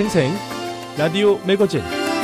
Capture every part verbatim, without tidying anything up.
생생 라디오 매거진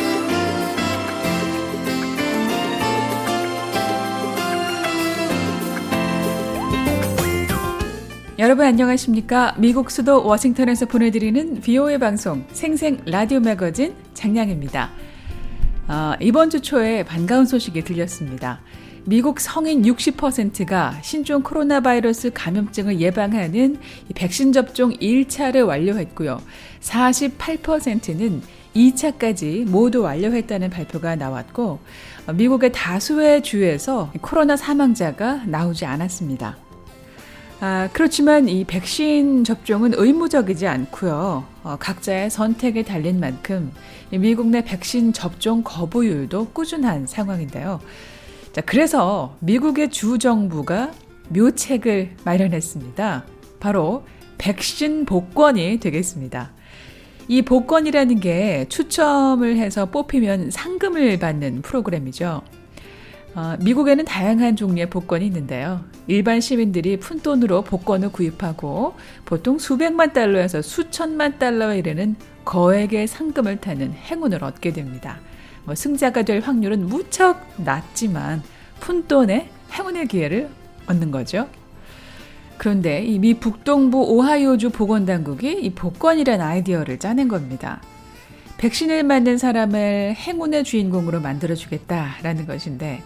여러분 안녕하십니까? 미국 수도 워싱턴에서 보내드리는 브이오에이 방송 생생 라디오 매거진 장량입니다. 어, 이번 주 초에 반가운 소식이 들렸습니다. 미국 성인 육십 퍼센트가 신종 코로나 바이러스 감염증을 예방하는 백신 접종 일 차를 완료했고요. 사십팔 퍼센트는 이 차까지 모두 완료했다는 발표가 나왔고, 미국의 다수의 주에서 코로나 사망자가 나오지 않았습니다. 아, 그렇지만 이 백신 접종은 의무적이지 않고요. 어, 각자의 선택에 달린 만큼 미국 내 백신 접종 거부율도 꾸준한 상황인데요. 자, 그래서 미국의 주 정부가 묘책을 마련했습니다. 바로 백신 복권이 되겠습니다. 이 복권이라는 게 추첨을 해서 뽑히면 상금을 받는 프로그램이죠. 어, 미국에는 다양한 종류의 복권이 있는데요. 일반 시민들이 푼돈으로 복권을 구입하고 보통 수백만 달러에서 수천만 달러에 이르는 거액의 상금을 타는 행운을 얻게 됩니다. 뭐 승자가 될 확률은 무척 낮지만 푼돈의 행운의 기회를 얻는 거죠. 그런데 이 미 북동부 오하이오주 보건당국이 이 복권이라는 아이디어를 짜낸 겁니다. 백신을 맞는 사람을 행운의 주인공으로 만들어주겠다라는 것인데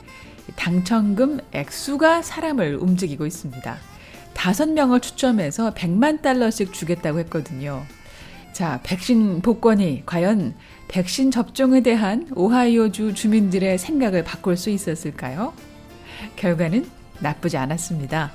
당첨금 액수가 사람을 움직이고 있습니다. 다섯 명을 추첨해서 백만 달러씩 주겠다고 했거든요. 자, 백신 복권이 과연 백신 접종에 대한 오하이오주 주민들의 생각을 바꿀 수 있었을까요? 결과는 나쁘지 않았습니다.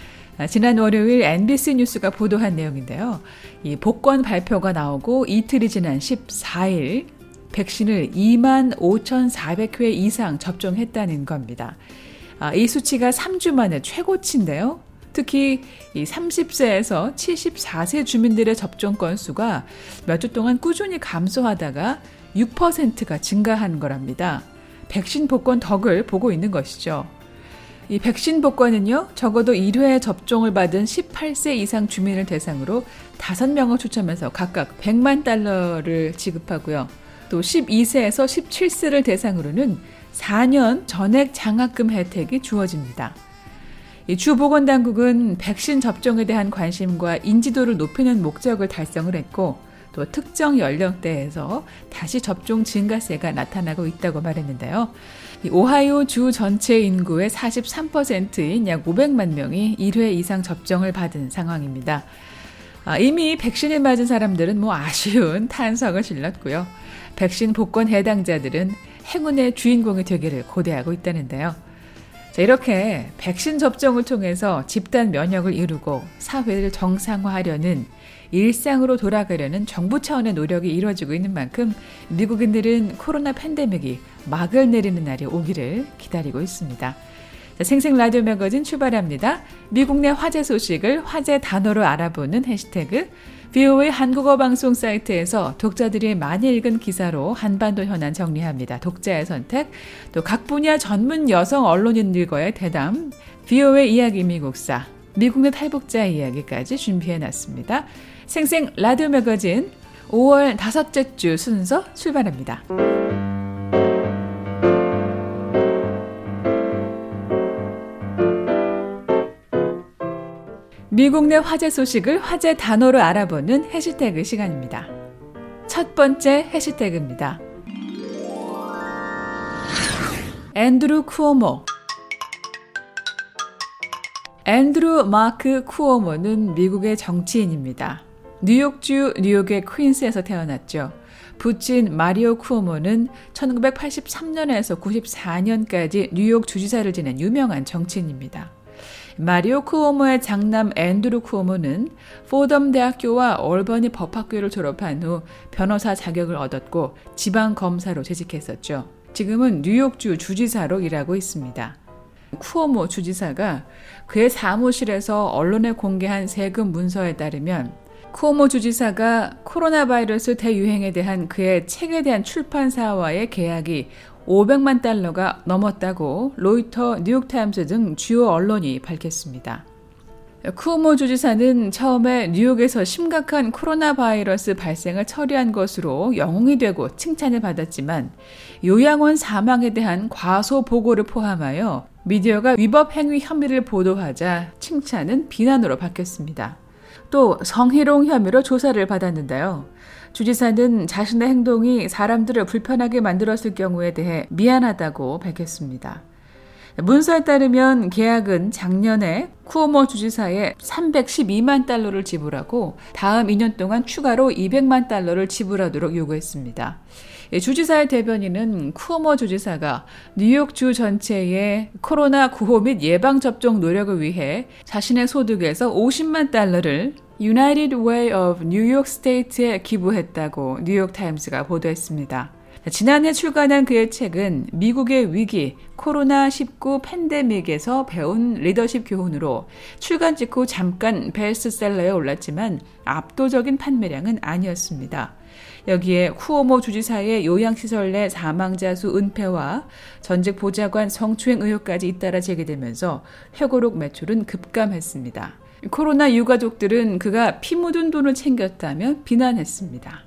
지난 월요일 엠비씨 뉴스가 보도한 내용인데요. 이 복권 발표가 나오고 이틀이 지난 십사 일 백신을 이만 오천사백 회 이상 접종했다는 겁니다. 이 수치가 삼 주 만에 최고치인데요. 특히 이 삼십 세에서 칠십사 세 주민들의 접종 건수가 몇 주 동안 꾸준히 감소하다가 육 퍼센트가 증가한 거랍니다. 백신 복권 덕을 보고 있는 것이죠. 이 백신 복권은요, 적어도 일 회 접종을 받은 십팔 세 이상 주민을 대상으로 다섯 명을 추첨해서 각각 백만 달러를 지급하고요. 또 십이 세에서 십칠 세를 대상으로는 사 년 전액 장학금 혜택이 주어집니다. 이 주 보건당국은 백신 접종에 대한 관심과 인지도를 높이는 목적을 달성을 했고, 또 특정 연령대에서 다시 접종 증가세가 나타나고 있다고 말했는데요. 이 오하이오 주 전체 인구의 사십삼 퍼센트인 약 오백만 명이 일 회 이상 접종을 받은 상황입니다. 아, 이미 백신을 맞은 사람들은 뭐 아쉬운 탄성을 질렀고요. 백신 복권 해당자들은 행운의 주인공이 되기를 고대하고 있다는데요. 자, 이렇게 백신 접종을 통해서 집단 면역을 이루고 사회를 정상화하려는, 일상으로 돌아가려는 정부 차원의 노력이 이루어지고 있는 만큼 미국인들은 코로나 팬데믹이 막을 내리는 날이 오기를 기다리고 있습니다. 자, 생생 라디오 매거진 출발합니다. 미국 내 화제 소식을 화제 단어로 알아보는 해시태그 브이오에이 한국어 방송 사이트에서 독자들이 많이 읽은 기사로 한반도 현안 정리합니다. 독자의 선택, 또 각 분야 전문 여성 언론인들과의 대담, 브이오에이 이야기 미국사, 미국 내 탈북자 이야기까지 준비해놨습니다. 생생 라디오 매거진 오월 다섯째 주 순서 출발합니다. 미국 내 화제 소식을 화제 단어로 알아보는 해시태그 시간입니다. 첫 번째 해시태그입니다. 앤드루 쿠오모. 앤드루 마크 쿠오모는 미국의 정치인입니다. 뉴욕주 뉴욕의 퀸스에서 태어났죠. 부친 마리오 쿠오모는 천구백팔십삼 년에서 구십사 년까지 뉴욕 주지사를 지낸 유명한 정치인입니다. 마리오 쿠오모의 장남 앤드루 쿠오모는 포덤 대학교와 얼버니 법학교를 졸업한 후 변호사 자격을 얻었고 지방검사로 재직했었죠. 지금은 뉴욕주 주지사로 일하고 있습니다. 쿠오모 주지사가 그의 사무실에서 언론에 공개한 세금 문서에 따르면 쿠오모 주지사가 코로나 바이러스 대유행에 대한 그의 책에 대한 출판사와의 계약이 오백만 달러가 넘었다고 로이터, 뉴욕타임스 등 주요 언론이 밝혔습니다. 쿠오모 주지사는 처음에 뉴욕에서 심각한 코로나 바이러스 발생을 처리한 것으로 영웅이 되고 칭찬을 받았지만 요양원 사망에 대한 과소 보고를 포함하여 미디어가 위법 행위 혐의를 보도하자 칭찬은 비난으로 바뀌었습니다. 또 성희롱 혐의로 조사를 받았는데요. 주지사는 자신의 행동이 사람들을 불편하게 만들었을 경우에 대해 미안하다고 밝혔습니다. 문서에 따르면 계약은 작년에 쿠오모 주지사에 삼백십이만 달러를 지불하고 다음 이 년 동안 추가로 이백만 달러를 지불하도록 요구했습니다. 주지사의 대변인은 쿠오모 주지사가 뉴욕주 전체의 코로나 구호 및 예방접종 노력을 위해 자신의 소득에서 오십만 달러를 United Way of New York State에 기부했다고 뉴욕타임스가 보도했습니다. 지난해 출간한 그의 책은 미국의 위기, 코로나 십구 팬데믹에서 배운 리더십 교훈으로 출간 직후 잠깐 베스트셀러에 올랐지만 압도적인 판매량은 아니었습니다. 여기에 쿠오모 주지사의 요양시설 내 사망자 수 은폐와 전직 보좌관 성추행 의혹까지 잇따라 제기되면서 회고록 매출은 급감했습니다. 코로나 유가족들은 그가 피 묻은 돈을 챙겼다며 비난했습니다.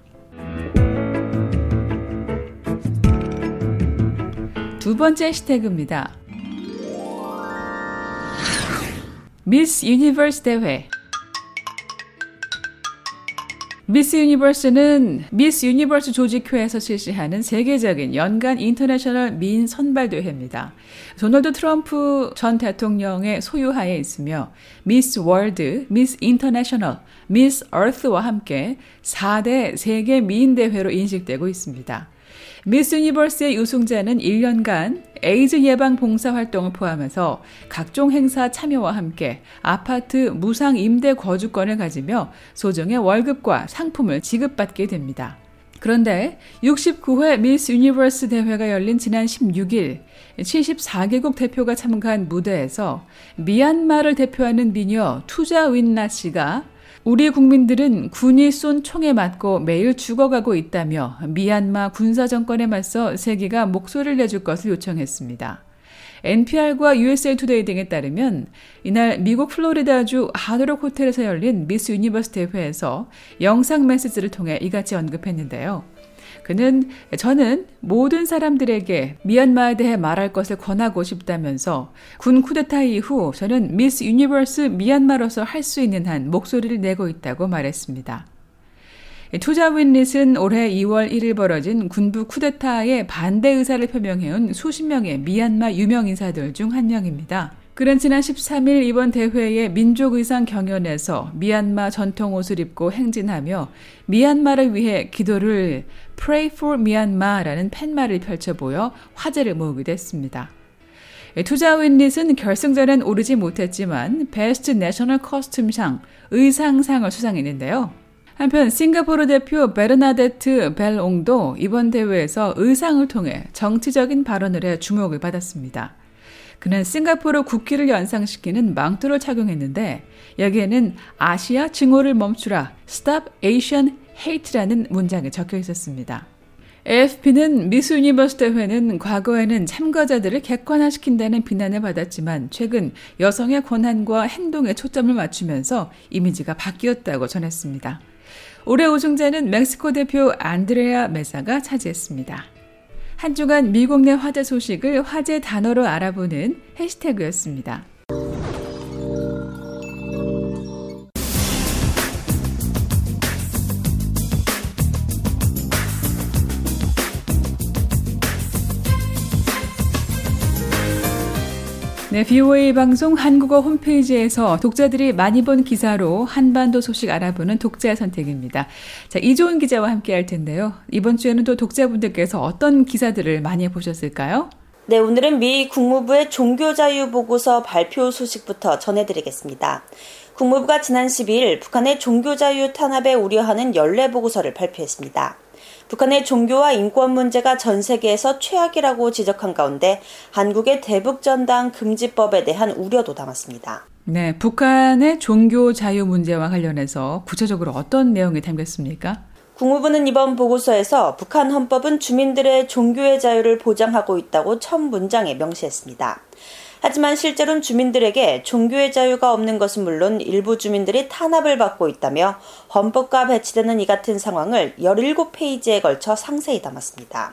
두 번째 해시태그입니다. 미스 유니버스 대회. 미스 유니버스는 미스 유니버스 조직회에서 실시하는 세계적인 연간 인터내셔널 미인 선발대회입니다. 도널드 트럼프 전 대통령의 소유하에 있으며 미스 월드, 미스 인터내셔널, 미스 어스와 함께 사 대 세계 미인 대회로 인식되고 있습니다. 미스 유니버스의 우승자는 일 년간 에이즈 예방 봉사 활동을 포함해서 각종 행사 참여와 함께 아파트 무상 임대 거주권을 가지며 소정의 월급과 상품을 지급받게 됩니다. 그런데 육십구 회 미스 유니버스 대회가 열린 지난 십육 일 칠십사 개국 대표가 참가한 무대에서 미얀마를 대표하는 미녀 투자 윈나 씨가 우리 국민들은 군이 쏜 총에 맞고 매일 죽어가고 있다며 미얀마 군사정권에 맞서 세계가 목소리를 내줄 것을 요청했습니다. 엔피알과 유에스에이 투데이 등에 따르면 이날 미국 플로리다주 하드록 호텔에서 열린 미스 유니버스 대회에서 영상 메시지를 통해 이같이 언급했는데요. 그는 저는 모든 사람들에게 미얀마에 대해 말할 것을 권하고 싶다면서 군 쿠데타 이후 저는 미스 유니버스 미얀마로서 할 수 있는 한 목소리를 내고 있다고 말했습니다. 투자 윈릿은 올해 이월 일일 벌어진 군부 쿠데타에 반대 의사를 표명해온 수십 명의 미얀마 유명 인사들 중 한 명입니다. 그는 지난 십삼 일 이번 대회의 민족의상 경연에서 미얀마 전통 옷을 입고 행진하며 미얀마를 위해 기도를 Pray for Myanmar라는 팻말을 펼쳐 보여 화제를 모으기도 했습니다. 투자 윈릿은 결승전엔 오르지 못했지만 베스트 내셔널 커스튬상 의상상을 수상했는데요. 한편 싱가포르 대표 베르나데트 벨옹도 이번 대회에서 의상을 통해 정치적인 발언을 해 주목을 받았습니다. 그는 싱가포르 국기를 연상시키는 망토를 착용했는데 여기에는 아시아 증오를 멈추라 Stop Asian Hate라는 문장이 적혀 있었습니다. 에이에프피는 미스 유니버스 대회는 과거에는 참가자들을 객관화시킨다는 비난을 받았지만 최근 여성의 권한과 행동에 초점을 맞추면서 이미지가 바뀌었다고 전했습니다. 올해 우승자는 멕시코 대표 안드레아 메사가 차지했습니다. 한 주간 미국 내 화제 소식을 화제 단어로 알아보는 해시태그였습니다. 네, 비오에이 방송 한국어 홈페이지에서 독자들이 많이 본 기사로 한반도 소식 알아보는 독자의 선택입니다. 자, 이조은 기자와 함께 할 텐데요. 이번 주에는 또 독자분들께서 어떤 기사들을 많이 보셨을까요? 네, 오늘은 미 국무부의 종교자유보고서 발표 소식부터 전해드리겠습니다. 국무부가 지난 십이일 북한의 종교자유 탄압에 우려하는 연례 보고서를 발표했습니다. 북한의 종교와 인권 문제가 전 세계에서 최악이라고 지적한 가운데 한국의 대북전당 금지법에 대한 우려도 담았습니다. 네, 북한의 종교 자유 문제와 관련해서 구체적으로 어떤 내용이 담겼습니까? 국무부는 이번 보고서에서 북한 헌법은 주민들의 종교의 자유를 보장하고 있다고 첫 문장에 명시했습니다. 하지만 실제로는 주민들에게 종교의 자유가 없는 것은 물론 일부 주민들이 탄압을 받고 있다며 헌법과 배치되는 이 같은 상황을 열일곱 페이지에 걸쳐 상세히 담았습니다.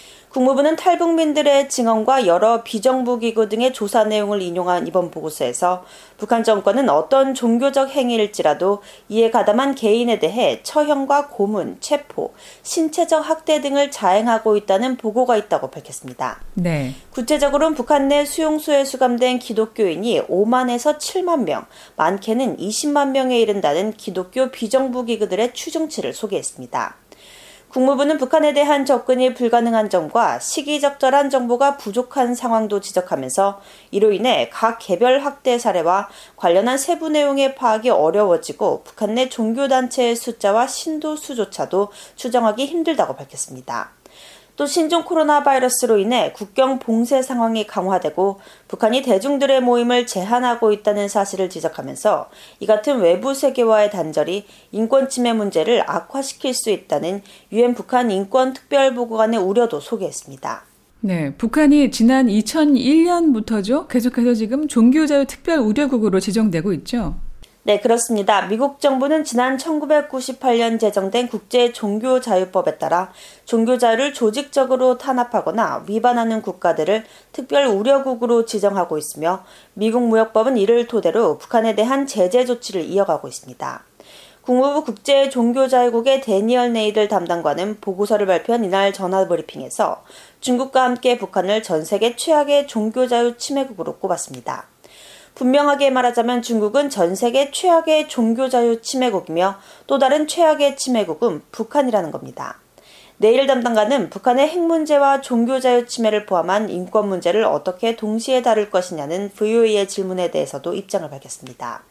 국무부는 탈북민들의 증언과 여러 비정부 기구 등의 조사 내용을 인용한 이번 보고서에서 북한 정권은 어떤 종교적 행위일지라도 이에 가담한 개인에 대해 처형과 고문, 체포, 신체적 학대 등을 자행하고 있다는 보고가 있다고 밝혔습니다. 네. 구체적으로는 북한 내 수용소에 수감된 기독교인이 오만에서 칠만 명, 많게는 이십만 명에 이른다는 기독교 비정부 기구들의 추정치를 소개했습니다. 국무부는 북한에 대한 접근이 불가능한 점과 시기적절한 정보가 부족한 상황도 지적하면서 이로 인해 각 개별 학대 사례와 관련한 세부 내용의 파악이 어려워지고 북한 내 종교단체의 숫자와 신도 수조차도 추정하기 힘들다고 밝혔습니다. 또 신종 코로나 바이러스로 인해 국경 봉쇄 상황이 강화되고 북한이 대중들의 모임을 제한하고 있다는 사실을 지적하면서 이 같은 외부 세계와의 단절이 인권 침해 문제를 악화시킬 수 있다는 유엔 북한 인권특별보고관의 우려도 소개했습니다. 네, 북한이 지난 이천일 년부터죠. 계속해서 지금 종교자유 특별우려국으로 지정되고 있죠. 네, 그렇습니다. 미국 정부는 지난 천구백구십팔 년 제정된 국제종교자유법에 따라 종교자유를 조직적으로 탄압하거나 위반하는 국가들을 특별 우려국으로 지정하고 있으며 미국 무역법은 이를 토대로 북한에 대한 제재 조치를 이어가고 있습니다. 국무부 국제종교자유국의 데니얼 네이들 담당관은 보고서를 발표한 이날 전화브리핑에서 중국과 함께 북한을 전 세계 최악의 종교자유 침해국으로 꼽았습니다. 분명하게 말하자면 중국은 전 세계 최악의 종교자유 침해국이며 또 다른 최악의 침해국은 북한이라는 겁니다. 네일 담당관은 북한의 핵 문제와 종교자유 침해를 포함한 인권 문제를 어떻게 동시에 다룰 것이냐는 브이오에이의 질문에 대해서도 입장을 밝혔습니다.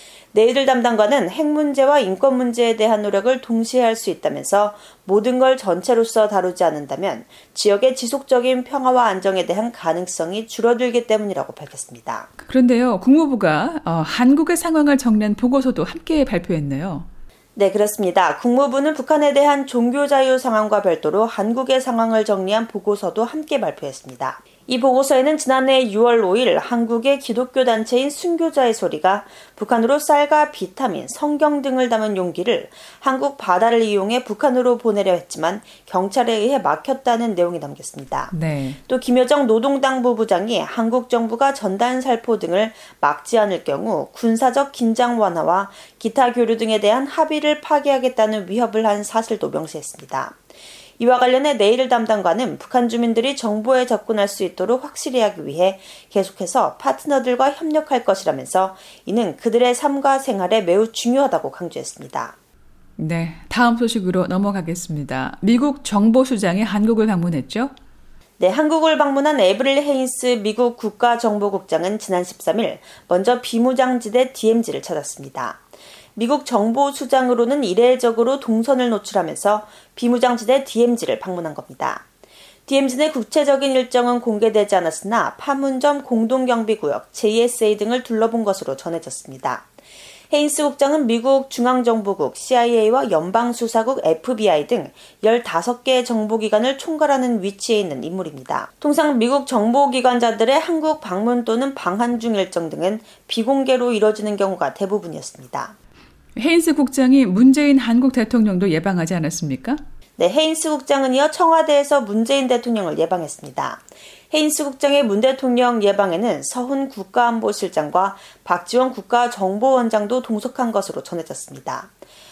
네일 담당관은 핵 문제와 인권 문제에 대한 노력을 동시에 할 수 있다면서 모든 걸 전체로서 다루지 않는다면 지역의 지속적인 평화와 안정에 대한 가능성이 줄어들기 때문이라고 밝혔습니다. 그런데요, 국무부가 어, 한국의 상황을 정리한 보고서도 함께 발표했네요. 네, 그렇습니다. 국무부는 북한에 대한 종교자유 상황과 별도로 한국의 상황을 정리한 보고서도 함께 발표했습니다. 이 보고서에는 지난해 유월 오일 한국의 기독교 단체인 순교자의 소리가 북한으로 쌀과 비타민, 성경 등을 담은 용기를 한국 바다를 이용해 북한으로 보내려 했지만 경찰에 의해 막혔다는 내용이 담겼습니다. 네. 또 김여정 노동당부 부장이 한국 정부가 전단 살포 등을 막지 않을 경우 군사적 긴장 완화와 기타 교류 등에 대한 합의를 파기하겠다는 위협을 한 사실도 명시했습니다. 이와 관련해 네일 담당관은 북한 주민들이 정보에 접근할 수 있도록 확실히 하기 위해 계속해서 파트너들과 협력할 것이라면서 이는 그들의 삶과 생활에 매우 중요하다고 강조했습니다. 네, 다음 소식으로 넘어가겠습니다. 미국 정보수장이 한국을 방문했죠? 네, 한국을 방문한 에브릴 헤인스 미국 국가정보국장은 지난 십삼 일 먼저 비무장지대 디엠지를 찾았습니다. 미국 정보수장으로는 이례적으로 동선을 노출하면서 비무장지대 디엠지를 방문한 겁니다. 디엠지 내 구체적인 일정은 공개되지 않았으나 판문점 공동경비구역 제이에스에이 등을 둘러본 것으로 전해졌습니다. 헤인스 국장은 미국 중앙정보국 씨아이에이와 연방수사국 에프비아이 등 열다섯 개의 정보기관을 총괄하는 위치에 있는 인물입니다. 통상 미국 정보기관자들의 한국 방문 또는 방한 중 일정 등은 비공개로 이뤄지는 경우가 대부분이었습니다. 헤인스 국장이 문재인 한국 대통령도 예방하지 않았습니까? 네, 헤인스 국장은 이어 청와대에서 문재인 대통령을 예방했습니다. 헤인스 국장의 문 대통령 예방에는 서훈 국가안보실장과 박지원 국가정보원장도 동석한 것으로 전해졌습니다.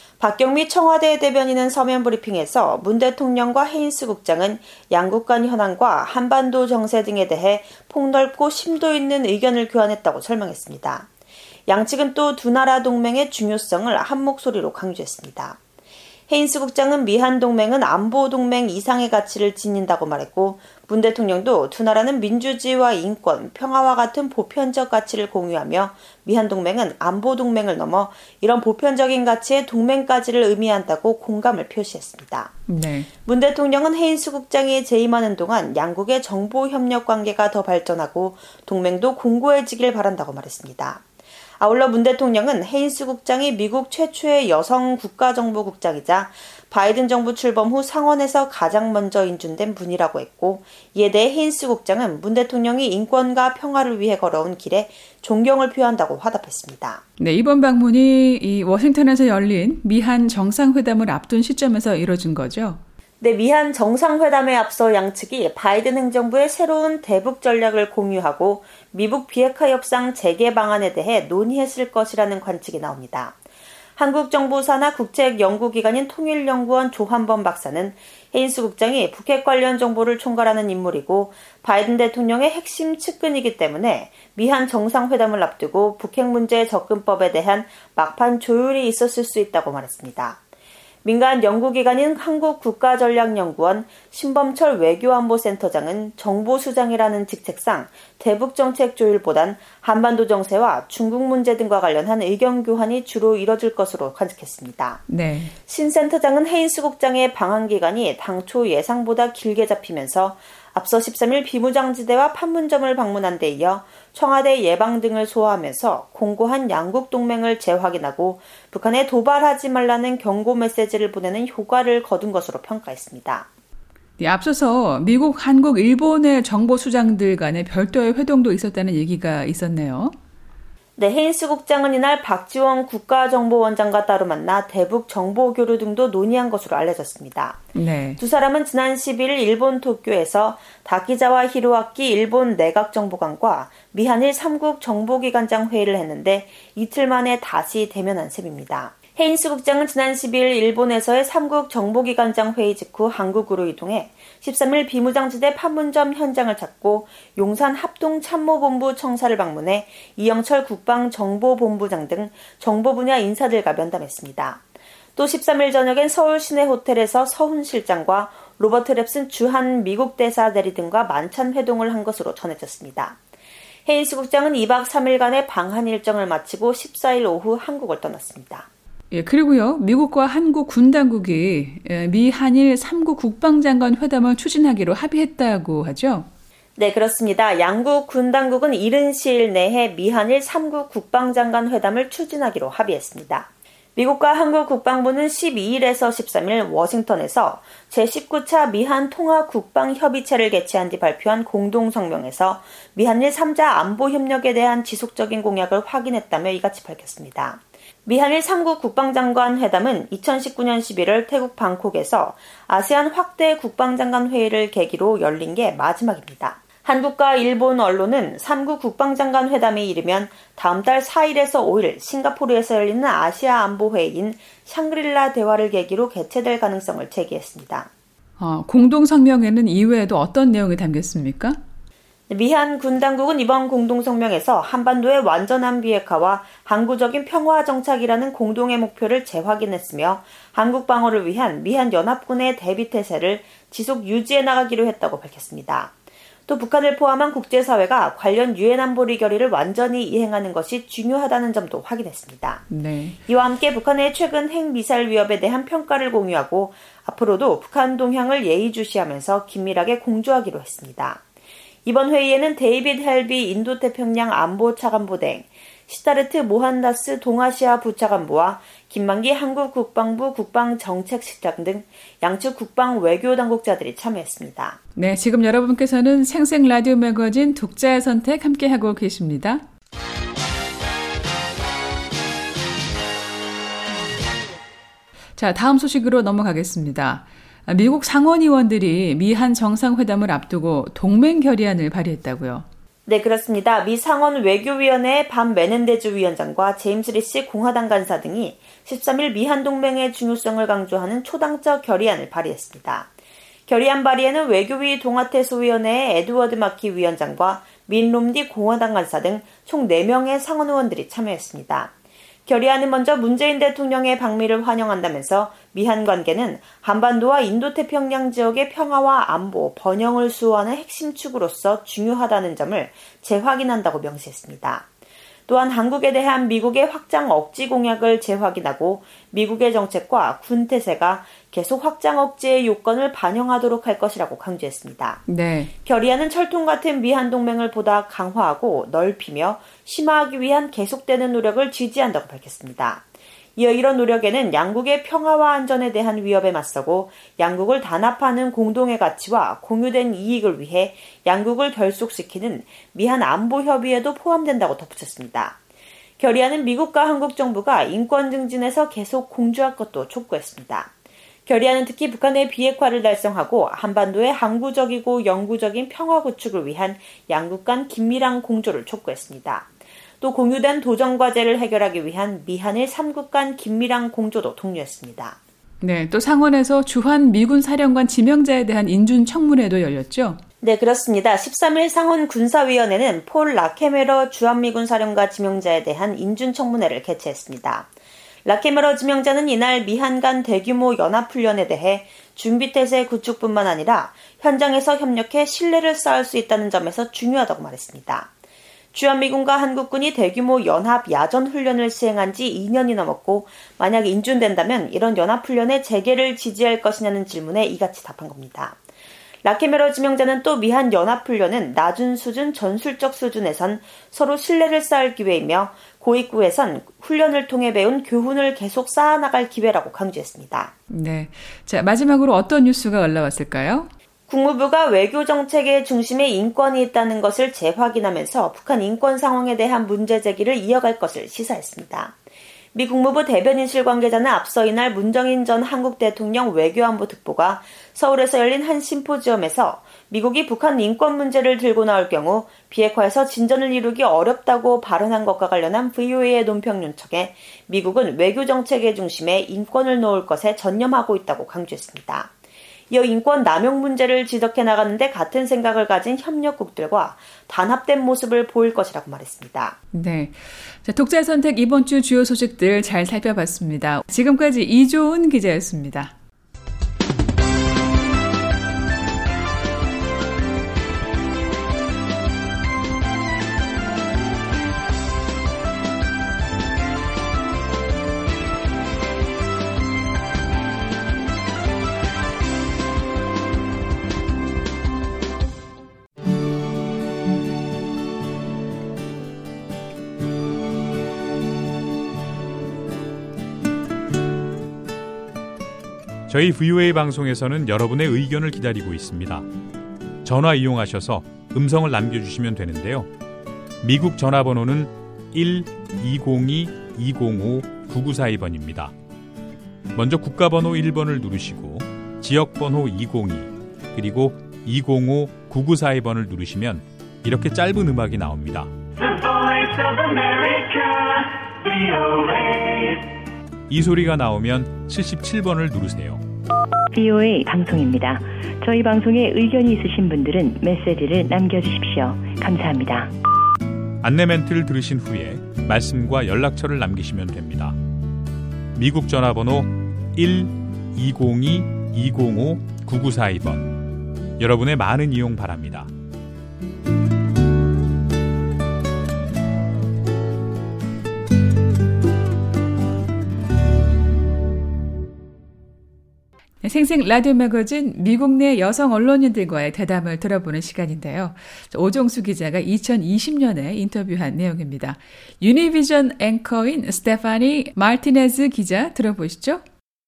박경미 청와대 대변인은 서면 브리핑에서 문 대통령과 헤인스 국장은 양국 간 현안과 한반도 정세 등에 대해 폭넓고 심도 있는 의견을 교환했다고 설명했습니다. 양측은 또 두 나라 동맹의 중요성을 한 목소리로 강조했습니다. 헤인스 국장은 미한 동맹은 안보 동맹 이상의 가치를 지닌다고 말했고 문 대통령도 두 나라는 민주주의와 인권, 평화와 같은 보편적 가치를 공유하며 미한 동맹은 안보 동맹을 넘어 이런 보편적인 가치의 동맹까지를 의미한다고 공감을 표시했습니다. 네. 문 대통령은 헤인스 국장이 재임하는 동안 양국의 정보 협력 관계가 더 발전하고 동맹도 공고해지길 바란다고 말했습니다. 아울러 문 대통령은 헤인스 국장이 미국 최초의 여성 국가정보국장이자 바이든 정부 출범 후 상원에서 가장 먼저 인준된 분이라고 했고, 이에 대해 헤인스 국장은 문 대통령이 인권과 평화를 위해 걸어온 길에 존경을 표한다고 화답했습니다. 네, 이번 방문이 이 워싱턴에서 열린 미한 정상회담을 앞둔 시점에서 이뤄진 거죠? 네, 미한 정상회담에 앞서 양측이 바이든 행정부의 새로운 대북 전략을 공유하고 미북 비핵화 협상 재개 방안에 대해 논의했을 것이라는 관측이 나옵니다. 한국정보사나 국책연구기관인 통일연구원 조한범 박사는 헤인스 국장이 북핵 관련 정보를 총괄하는 인물이고 바이든 대통령의 핵심 측근이기 때문에 미한 정상회담을 앞두고 북핵 문제 접근법에 대한 막판 조율이 있었을 수 있다고 말했습니다. 민간 연구기관인 한국국가전략연구원 신범철 외교안보센터장은 정보수장이라는 직책상 대북정책 조율보단 한반도 정세와 중국 문제 등과 관련한 의견 교환이 주로 이뤄질 것으로 관측했습니다. 네. 신 센터장은 헤인스 국장의 방한 기간이 당초 예상보다 길게 잡히면서 앞서 십삼 일 비무장지대와 판문점을 방문한 데 이어 청와대 예방 등을 소화하면서 공고한 양국 동맹을 재확인하고 북한에 도발하지 말라는 경고 메시지를 보내는 효과를 거둔 것으로 평가했습니다. 네, 앞서서 미국, 한국, 일본의 정보수장들 간의 별도의 회동도 있었다는 얘기가 있었네요. 네, 헤인스 국장은 이날 박지원 국가정보원장과 따로 만나 대북 정보교류 등도 논의한 것으로 알려졌습니다. 네. 두 사람은 지난 십일 일 일본 도쿄에서 다키자와 히로아키 일본 내각정보관과 미한일 삼국 정보기관장 회의를 했는데 이틀 만에 다시 대면한 셈입니다. 헤인스 국장은 지난 십이 일 일본에서의 삼국 정보기관장 회의 직후 한국으로 이동해 십삼 일 비무장지대 판문점 현장을 찾고 용산 합동참모본부 청사를 방문해 이영철 국방정보본부장 등 정보 분야 인사들과 면담했습니다. 또 십삼 일 저녁엔 서울 시내 호텔에서 서훈 실장과 로버트 랩슨 주한 미국 대사 대리 등과 만찬 회동을 한 것으로 전해졌습니다. 헤인스 국장은 이 박 삼 일간의 방한 일정을 마치고 십사 일 오후 한국을 떠났습니다. 예, 그리고요, 미국과 한국 군 당국이 미 한일 삼국 국방장관 회담을 추진하기로 합의했다고 하죠? 네, 그렇습니다. 양국 군 당국은 이른 시일 내에 미한일 삼국 국방장관 회담을 추진하기로 합의했습니다. 미국과 한국 국방부는 십이 일에서 십삼 일 워싱턴에서 제십구 차 미한 통합국방협의체를 개최한 뒤 발표한 공동성명에서 미한일 삼 자 안보협력에 대한 지속적인 공약을 확인했다며 이같이 밝혔습니다. 미한일 삼국 국방장관 회담은 이천십구 년 십일월 태국 방콕에서 아세안 확대 국방장관 회의를 계기로 열린 게 마지막입니다. 한국과 일본 언론은 삼국 국방장관 회담이 이르면 다음 달 사 일에서 오 일 싱가포르에서 열리는 아시아 안보회의인 샹그릴라 대화를 계기로 개최될 가능성을 제기했습니다. 어, 공동성명에는 이외에도 어떤 내용이 담겼습니까? 미한 군 당국은 이번 공동성명에서 한반도의 완전한 비핵화와 항구적인 평화 정착이라는 공동의 목표를 재확인했으며 한국 방어를 위한 미한 연합군의 대비태세를 지속 유지해 나가기로 했다고 밝혔습니다. 또 북한을 포함한 국제사회가 관련 유엔 안보리 결의를 완전히 이행하는 것이 중요하다는 점도 확인했습니다. 네. 이와 함께 북한의 최근 핵미사일 위협에 대한 평가를 공유하고 앞으로도 북한 동향을 예의주시하면서 긴밀하게 공조하기로 했습니다. 이번 회의에는 데이빗 헬비 인도태평양 안보차관보대행, 시타르트 모한다스 동아시아 부차관보와 김만기 한국 국방부 국방정책실장 등 양측 국방 외교 당국자들이 참여했습니다. 네, 지금 여러분께서는 생생 라디오 매거진 독자의 선택 함께하고 계십니다. 자, 다음 소식으로 넘어가겠습니다. 미국 상원의원들이 미한 정상회담을 앞두고 동맹 결의안을 발의했다고요? 네, 그렇습니다. 미 상원 외교위원회의 반 메넨데즈 위원장과 제임스 리시 공화당 간사 등이 십삼 일 미한 동맹의 중요성을 강조하는 초당적 결의안을 발의했습니다. 결의안 발의에는 외교위 동아태소위원회의 에드워드 마키 위원장과 민 롬디 공화당 간사 등 총 네 명의 상원 의원들이 참여했습니다. 결의안은 먼저 문재인 대통령의 방미를 환영한다면서 미한 관계는 한반도와 인도태평양 지역의 평화와 안보, 번영을 수호하는 핵심 축으로서 중요하다는 점을 재확인한다고 명시했습니다. 또한 한국에 대한 미국의 확장 억지 공약을 재확인하고 미국의 정책과 군 태세가 계속 확장 억제의 요건을 반영하도록 할 것이라고 강조했습니다. 네. 결의안은 철통 같은 미한 동맹을 보다 강화하고 넓히며 심화하기 위한 계속되는 노력을 지지한다고 밝혔습니다. 이어 이런 노력에는 양국의 평화와 안전에 대한 위협에 맞서고 양국을 단합하는 공동의 가치와 공유된 이익을 위해 양국을 결속시키는 미한 안보 협의에도 포함된다고 덧붙였습니다. 결의안은 미국과 한국 정부가 인권 증진에서 계속 공조할 것도 촉구했습니다. 결의안은 특히 북한의 비핵화를 달성하고 한반도의 항구적이고 영구적인 평화 구축을 위한 양국 간 긴밀한 공조를 촉구했습니다. 또 공유된 도전과제를 해결하기 위한 미한일 삼국 간 긴밀한 공조도 독려했습니다. 네, 또 상원에서 주한 미군 사령관 지명자에 대한 인준 청문회도 열렸죠? 네, 그렇습니다. 십삼 일 상원 군사위원회는 폴 라케메러 주한미군 사령관 지명자에 대한 인준 청문회를 개최했습니다. 라케메러 지명자는 이날 미한 간 대규모 연합훈련에 대해 준비태세 구축뿐만 아니라 현장에서 협력해 신뢰를 쌓을 수 있다는 점에서 중요하다고 말했습니다. 주한미군과 한국군이 대규모 연합 야전 훈련을 시행한 지 이 년이 넘었고 만약 인준된다면 이런 연합훈련의 재개를 지지할 것이냐는 질문에 이같이 답한 겁니다. 라케메러 지명자는 또 미한 연합훈련은 낮은 수준 전술적 수준에선 서로 신뢰를 쌓을 기회이며 고위구에선 훈련을 통해 배운 교훈을 계속 쌓아나갈 기회라고 강조했습니다. 네, 자 마지막으로 어떤 뉴스가 올라왔을까요? 국무부가 외교 정책의 중심에 인권이 있다는 것을 재확인하면서 북한 인권 상황에 대한 문제 제기를 이어갈 것을 시사했습니다. 미 국무부 대변인실 관계자는 앞서 이날 문정인 전 한국 대통령 외교안보 특보가 서울에서 열린 한 심포지엄에서 미국이 북한 인권 문제를 들고 나올 경우 비핵화에서 진전을 이루기 어렵다고 발언한 것과 관련한 브이오에이의 논평 요청에 미국은 외교 정책의 중심에 인권을 놓을 것에 전념하고 있다고 강조했습니다. 이어 인권 남용 문제를 지적해 나가는데 같은 생각을 가진 협력국들과 단합된 모습을 보일 것이라고 말했습니다. 네, 자, 독자의 선택 이번 주 주요 소식들 잘 살펴봤습니다. 지금까지 이조은 기자였습니다. 저희 브이오에이 방송에서는 여러분의 의견을 기다리고 있습니다. 전화 이용하셔서 음성을 남겨주시면 되는데요. 미국 전화번호는 일 이공이 이공오 구구사이 번입니다. 먼저 국가번호 일 번을 누르시고 지역번호 이공이 그리고 이공오 구구사이 번을 누르시면 이렇게 짧은 음악이 나옵니다. 이 소리가 나오면 칠십칠 번을 누르세요. 브이오에이 방송입니다. 저희 방송에 의견이 있으신 분들은 메시지를 남겨주십시오. 감사합니다. 안내 멘트를 들으신 후에 말씀과 연락처를 남기시면 됩니다. 미국 전화번호 일 이공이 이공오 구구사이 번 여러분의 많은 이용 바랍니다. 생생 라디오 매거진 미국 내 여성 언론인들과의 대담을 들어보는 시간인데요. 오종수 기자가 이천이십 년에 인터뷰한 내용입니다. 유니비전 앵커인 스테파니 마르티네즈 기자 들어보시죠.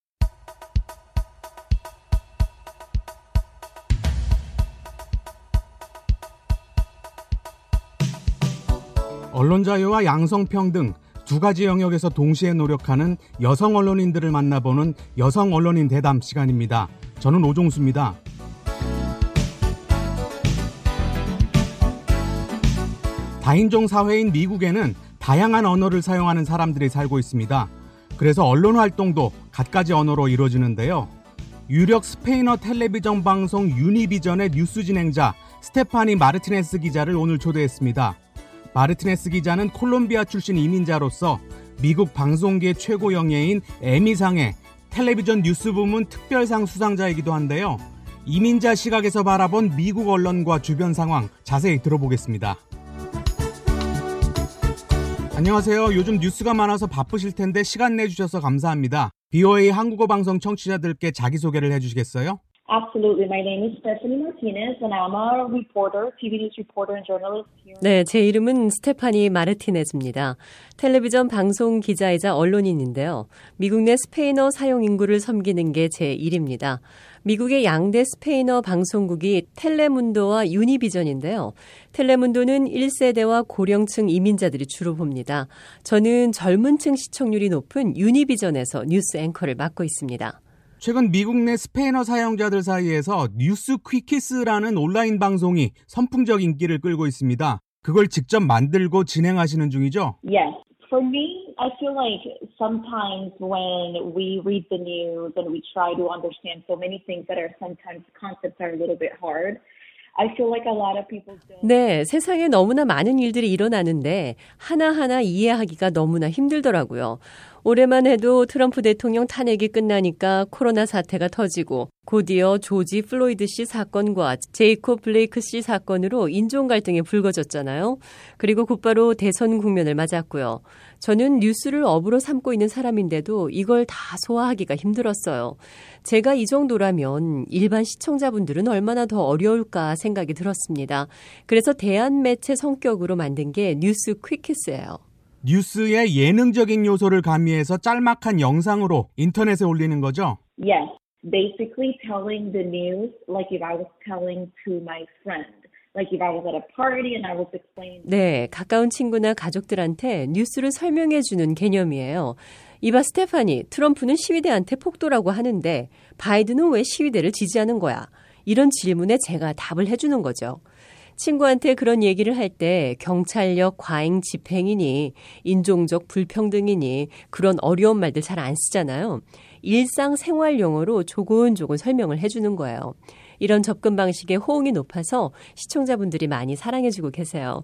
언론 자유와 양성평등 두 가지 영역에서 동시에 노력하는 여성 언론인들을 만나보는 여성 언론인 대담 시간입니다. 저는 오종수입니다. 다인종 사회인 미국에는 다양한 언어를 사용하는 사람들이 살고 있습니다. 그래서 언론 활동도 갖가지 언어로 이루어지는데요. 유력 스페인어 텔레비전 방송 유니비전의 뉴스 진행자 스테파니 마르티네스 기자를 오늘 초대했습니다. 마르티네스 기자는 콜롬비아 출신 이민자로서 미국 방송계 최고 영예인 에미상의 텔레비전 뉴스 부문 특별상 수상자이기도 한데요. 이민자 시각에서 바라본 미국 언론과 주변 상황 자세히 들어보겠습니다. 안녕하세요. 요즘 뉴스가 많아서 바쁘실 텐데 시간 내주셔서 감사합니다. 비오에이 한국어 방송 청취자들께 자기소개를 해주시겠어요? Absolutely. My name is Stephanie Martinez and I'm a reporter, 티비 news reporter and journalist here. 네, 제 이름은 스테파니 마르티네즈입니다. 텔레비전 방송 기자이자 언론인인데요. 미국 내 스페인어 사용 인구를 섬기는 게 제 일입니다. 미국의 양대 스페인어 방송국이 텔레문도와 유니비전인데요. 텔레문도는 일 세대와 고령층 이민자들이 주로 봅니다. 저는 젊은 층 시청률이 높은 유니비전에서 뉴스 앵커를 맡고 있습니다. 최근 미국 내 스페인어 사용자들 사이에서 뉴스 퀴키스라는 온라인 방송이 선풍적 인기를 끌고 있습니다. 그걸 직접 만들고 진행하시는 중이죠? Yes. For me, I feel like sometimes when we read the news and we try to understand so many things that are sometimes concepts are a little bit hard. I feel like a lot of people don't. 네, 세상에 너무나 많은 일들이 일어나는데 하나하나 이해하기가 너무나 힘들더라고요. 올해만 해도 트럼프 대통령 탄핵이 끝나니까 코로나 사태가 터지고 곧이어 조지 플로이드 씨 사건과 제이콥 블레이크 씨 사건으로 인종 갈등이 불거졌잖아요. 그리고 곧바로 대선 국면을 맞았고요. 저는 뉴스를 업으로 삼고 있는 사람인데도 이걸 다 소화하기가 힘들었어요. 제가 이 정도라면 일반 시청자분들은 얼마나 더 어려울까 생각이 들었습니다. 그래서 대한매체 성격으로 만든 게 뉴스 퀴키스예요. 뉴스의 예능적인 요소를 가미해서 짤막한 영상으로 인터넷에 올리는 거죠? Yes. Basically telling the news like if I was telling to my friend. Like if I was at a party and I was explaining. 네, 가까운 친구나 가족들한테 뉴스를 설명해 주는 개념이에요. 이봐 스테파니, 트럼프는 시위대한테 폭도라고 하는데 바이든은 왜 시위대를 지지하는 거야? 이런 질문에 제가 답을 해주는 거죠. 친구한테 그런 얘기를 할 때 경찰력 과잉 집행이니 인종적 불평등이니 그런 어려운 말들 잘 안 쓰잖아요. 일상생활 용어로 조곤조곤 설명을 해주는 거예요. 이런 접근 방식에 호응이 높아서 시청자분들이 많이 사랑해주고 계세요.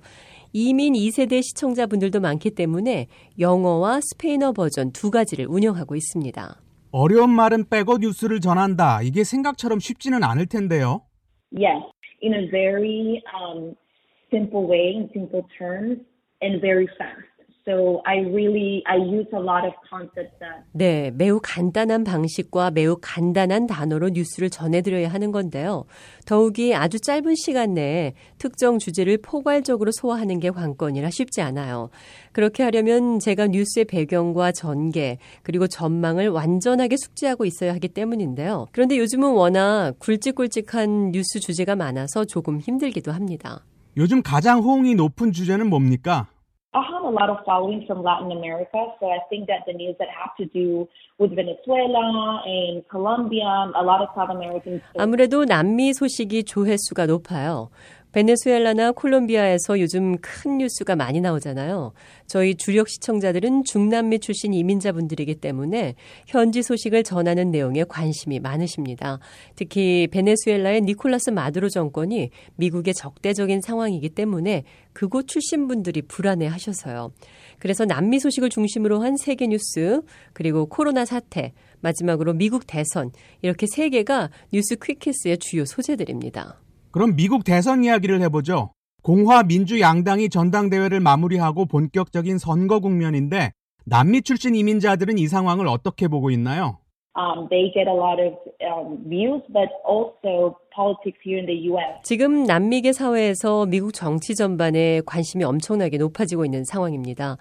이민 이 세대 시청자분들도 많기 때문에 영어와 스페인어 버전 두 가지를 운영하고 있습니다. 어려운 말은 빼고 뉴스를 전한다. 이게 생각처럼 쉽지는 않을 텐데요. Yes. In a very um, simple way, in simple terms, and very fast. So I really, I use a lot of concepts that. 네, 매우 간단한 방식과 매우 간단한 단어로 뉴스를 전해드려야 하는 건데요. 더욱이 아주 짧은 시간 내에 특정 주제를 포괄적으로 소화하는 게 관건이라 쉽지 않아요. 그렇게 하려면 제가 뉴스의 배경과 전개, 그리고 전망을 완전하게 숙지하고 있어야 하기 때문인데요. 그런데 요즘은 워낙 굵직굵직한 뉴스 주제가 많아서 조금 힘들기도 합니다. 요즘 가장 호응이 높은 주제는 뭡니까? I have a lot of following from Latin America, so I think that the news that have to do with Venezuela and Colombia, a lot of South American. 아무래도 남미 소식이 조회수가 높아요. 베네수엘라나 콜롬비아에서 요즘 큰 뉴스가 많이 나오잖아요. 저희 주력 시청자들은 중남미 출신 이민자분들이기 때문에 현지 소식을 전하는 내용에 관심이 많으십니다. 특히 베네수엘라의 니콜라스 마두로 정권이 미국의 적대적인 상황이기 때문에 그곳 출신 분들이 불안해하셔서요. 그래서 남미 소식을 중심으로 한 세계 뉴스, 그리고 코로나 사태, 마지막으로 미국 대선, 이렇게 세 개가 뉴스 퀴키스의 주요 소재들입니다. 그럼 미국 대선 이야기를 해보죠. 공화 민주 양당이 전당대회를 마무리하고 본격적인 선거 국면인데 남미 출신 이민자들은 이 상황을 어떻게 보고 있나요? Um, they get a lot of um, views, but also politics here in the U S. 지금 남미계 사회에서 미국 정치 전반에 관심이 엄청나게 높아지고 있는 상황입니다.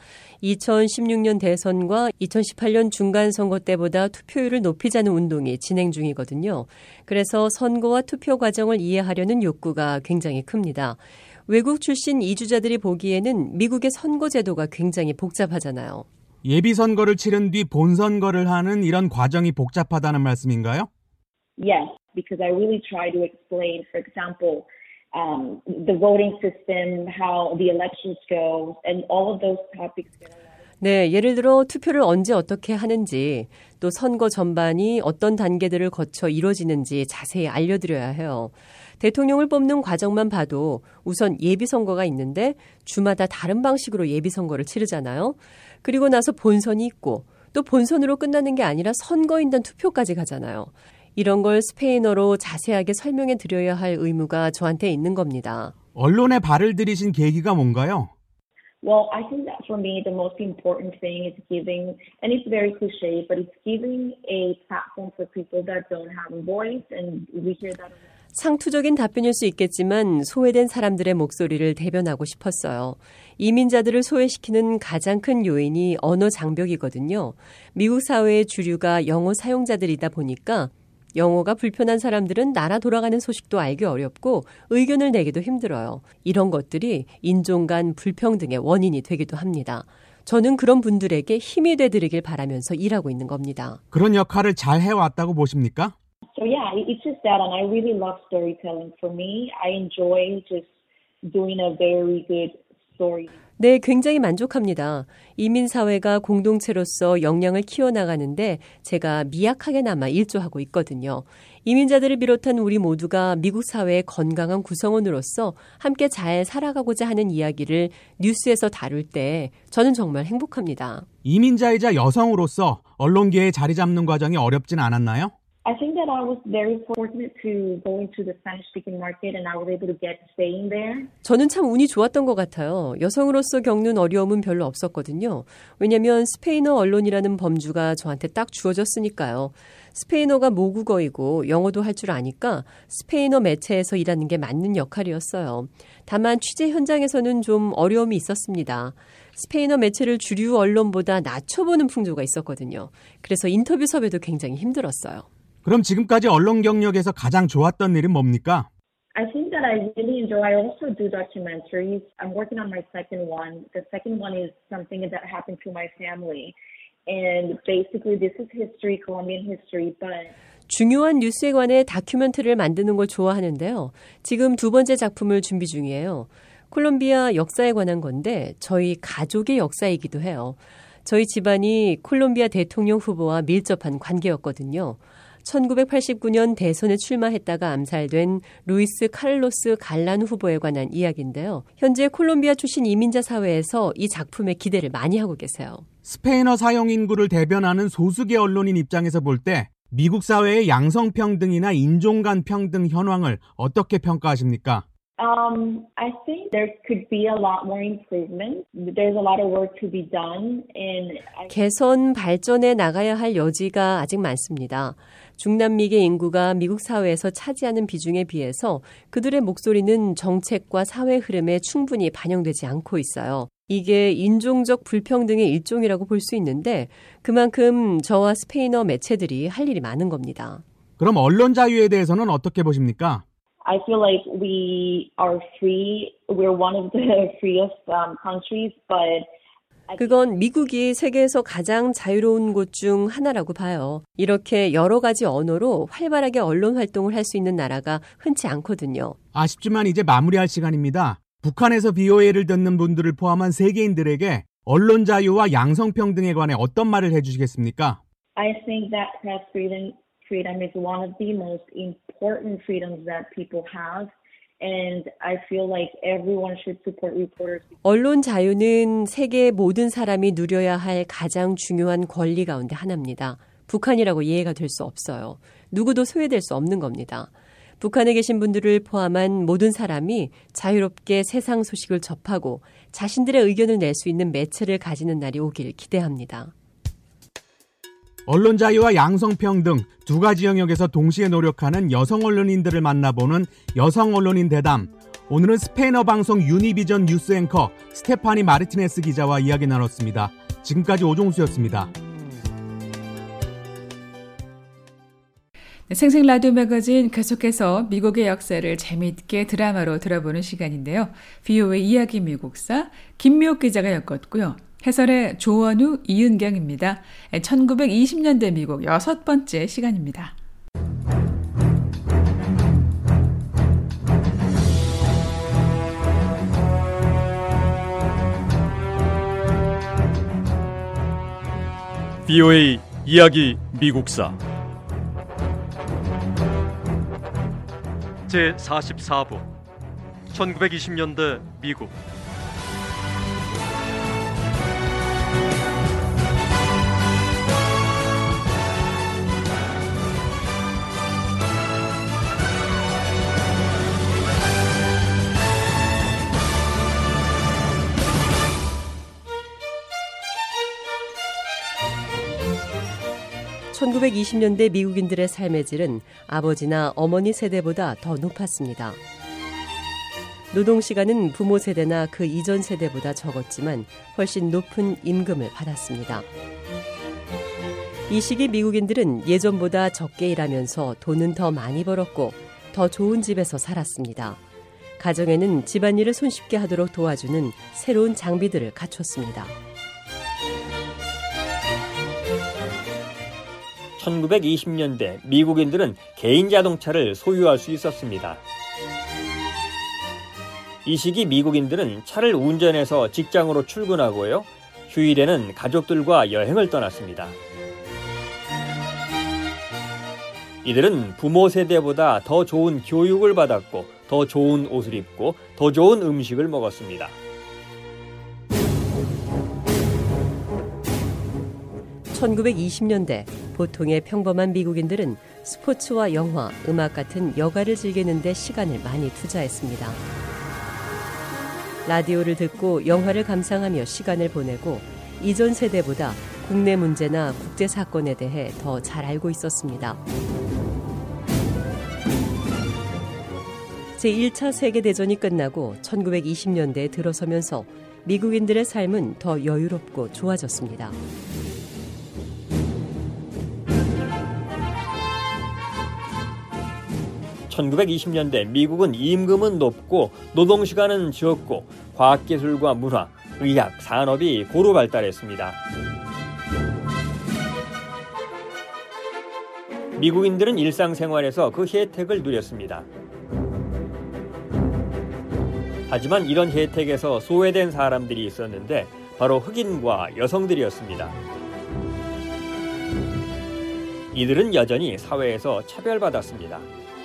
이천십육 년 대선과 이천십팔 년 중간선거 때보다 투표율을 높이자는 운동이 진행 중이거든요. 그래서 선거와 투표 과정을 이해하려는 욕구가 굉장히 큽니다. 외국 출신 이주자들이 보기에는 미국의 선거 제도가 굉장히 복잡하잖아요. 예비선거를 치른 뒤 본선거를 하는 이런 과정이 복잡하다는 말씀인가요? Yes, because I really try to explain, for example, um, the voting system, how the elections go, and all of those topics. 네, 예를 들어 투표를 언제 어떻게 하는지, 또 선거 전반이 어떤 단계들을 거쳐 이루어지는지 자세히 알려드려야 해요. 대통령을 뽑는 과정만 봐도 우선 예비선거가 있는데 주마다 다른 방식으로 예비선거를 치르잖아요. 그리고 나서 본선이 있고 또 본선으로 끝나는 게 아니라 선거인단 투표까지 가잖아요. 이런 걸 스페인어로 자세하게 설명해 드려야 할 의무가 저한테 있는 겁니다. 언론에 발을 들이신 계기가 뭔가요? Well, I think that for me, the most important thing is giving, and it's very cliche, but it's giving a platform for people that don't have a voice, and we hear that. 상투적인 답변일 수 있겠지만 소외된 사람들의 목소리를 대변하고 싶었어요. 이민자들을 소외시키는 가장 큰 요인이 언어 장벽이거든요. 미국 사회의 주류가 영어 사용자들이다 보니까 영어가 불편한 사람들은 나라 돌아가는 소식도 알기 어렵고 의견을 내기도 힘들어요. 이런 것들이 인종 간 불평등의 원인이 되기도 합니다. 저는 그런 분들에게 힘이 되드리길 바라면서 일하고 있는 겁니다. 그런 역할을 잘 해왔다고 보십니까? So yeah, it's just that, and I really love storytelling. For me, I enjoy just doing a very good story. 네, 굉장히 만족합니다. 이민사회가 공동체로서 역량을 키워나가는데 제가 미약하게나마 일조하고 있거든요. 이민자들을 비롯한 우리 모두가 미국 사회의 건강한 구성원으로서 함께 잘 살아가고자 하는 이야기를 뉴스에서 다룰 때 저는 정말 행복합니다. 이민자이자 여성으로서 언론계에 자리 잡는 과정이 어렵진 않았나요? I think that I was very fortunate to go into the Spanish-speaking market and I was able to get staying there. 저는 참 운이 좋았던 것 같아요. 여성으로서 겪는 어려움은 별로 없었거든요. 왜냐하면 스페인어 언론이라는 범주가 저한테 딱 주어졌으니까요. 스페인어가 모국어이고 영어도 할 줄 아니까 스페인어 매체에서 일하는 게 맞는 역할이었어요. 다만 취재 현장에서는 좀 어려움이 있었습니다. 스페인어 매체를 주류 언론보다 낮춰보는 풍조가 있었거든요. 그래서 인터뷰 섭외도 굉장히 힘들었어요. 그럼 지금까지 언론 경력에서 가장 좋았던 일은 뭡니까? I think that I really enjoy, I also do documentaries. I'm working on my second one. The second one is something that happened to my family. And basically this is history, Colombian history, but... 중요한 뉴스에 관해 다큐멘터리를 만드는 걸 좋아하는데요. 지금 두 번째 작품을 준비 중이에요. 콜롬비아 역사에 관한 건데 저희 가족의 역사이기도 해요. 저희 집안이 콜롬비아 대통령 후보와 밀접한 관계였거든요. 천구백팔십구 년 대선에 출마했다가 암살된 루이스 카를로스 갈란 후보에 관한 이야기인데요. 현재 콜롬비아 출신 이민자 사회에서 이 작품에 기대를 많이 하고 계세요. 스페인어 사용 인구를 대변하는 소수계 언론인 입장에서 볼 때 미국 사회의 양성평등이나 인종 간 평등 현황을 어떻게 평가하십니까? Um, I think there could be a lot more improvement. There's a lot of work to be done. And I... 개선, 발전해 나가야 할 여지가 아직 많습니다. 중남미계 인구가 미국 사회에서 차지하는 비중에 비해서 그들의 목소리는 정책과 사회 흐름에 충분히 반영되지 않고 있어요. 이게 인종적 불평등의 일종이라고 볼 수 있는데 그만큼 저와 스페인어 매체들이 할 일이 많은 겁니다. 그럼 언론 자유에 대해서는 어떻게 보십니까? I feel like we are free. We're one of the freest um, countries, but 그건 미국이 세계에서 가장 자유로운 곳 중 하나라고 봐요. 이렇게 여러 가지 언어로 활발하게 언론 활동을 할 수 있는 나라가 흔치 않거든요. 아쉽지만 이제 마무리할 시간입니다. 북한에서 비오에이를 듣는 분들을 포함한 세계인들에게 언론 자유와 양성평등에 관해 어떤 말을 해주시겠습니까? I think that press freedom freedom is one of the most important freedoms that people have. And I feel like everyone should support reporters. 언론 자유는 세계의 모든 사람이 누려야 할 가장 중요한 권리 가운데 하나입니다. 북한이라고 이해가 될 수 없어요. 누구도 소외될 수 없는 겁니다. 북한에 계신 분들을 포함한 모든 사람이 자유롭게 세상 소식을 접하고 자신들의 의견을 낼 수 있는 매체를 가지는 날이 오길 기대합니다. 언론 자유와 양성평등 두 가지 영역에서 동시에 노력하는 여성 언론인들을 만나보는 여성 언론인 대담. 오늘은 스페인어 방송 유니비전 뉴스 앵커 스테파니 마르티네스 기자와 이야기 나눴습니다. 지금까지 오종수였습니다. 네, 생생 라디오 매거진 계속해서 미국의 역사를 재미있게 드라마로 들어보는 시간인데요. 비오에이 이야기 미국사 김미옥 기자가 엮었고요. 해설의 조원우, 이은경입니다. 천구백이십 년대 미국 여섯 번째 시간입니다. 비오에이 이야기 미국사 제사십사 부 천구백이십 년대 미국 천구백이십 년대 미국인들의 삶의 질은 아버지나 어머니 세대보다 더 높았습니다. 노동시간은 부모 세대나 그 이전 세대보다 적었지만 훨씬 높은 임금을 받았습니다. 이 시기 미국인들은 예전보다 적게 일하면서 돈은 더 많이 벌었고 더 좋은 집에서 살았습니다. 가정에는 집안일을 손쉽게 하도록 도와주는 새로운 장비들을 갖췄습니다. 천구백이십 년대 미국인들은 개인 자동차를 소유할 수 있었습니다. 이 시기 미국인들은 차를 운전해서 직장으로 출근하고요. 휴일에는 가족들과 여행을 떠났습니다. 이들은 부모 세대보다 더 좋은 교육을 받았고 더 좋은 옷을 입고 더 좋은 음식을 먹었습니다. 천구백이십 년대 보통의 평범한 미국인들은 스포츠와 영화, 음악 같은 여가를 즐기는 데 시간을 많이 투자했습니다. 라디오를 듣고 영화를 감상하며 시간을 보내고 이전 세대보다 국내 문제나 국제 사건에 대해 더 잘 알고 있었습니다. 제일 차 세계대전이 끝나고 천구백이십 년대에 들어서면서 미국인들의 삶은 더 여유롭고 좋아졌습니다. 천구백이십 년대 미국은 임금은 높고 노동시간은 적고 과학기술과 문화, 의학, 산업이 고루 발달했습니다. 미국인들은 일상생활에서 그 혜택을 누렸습니다. 하지만 이런 혜택에서 소외된 사람들이 있었는데 바로 흑인과 여성들이었습니다. 이들은 여전히 사회에서 차별받았습니다.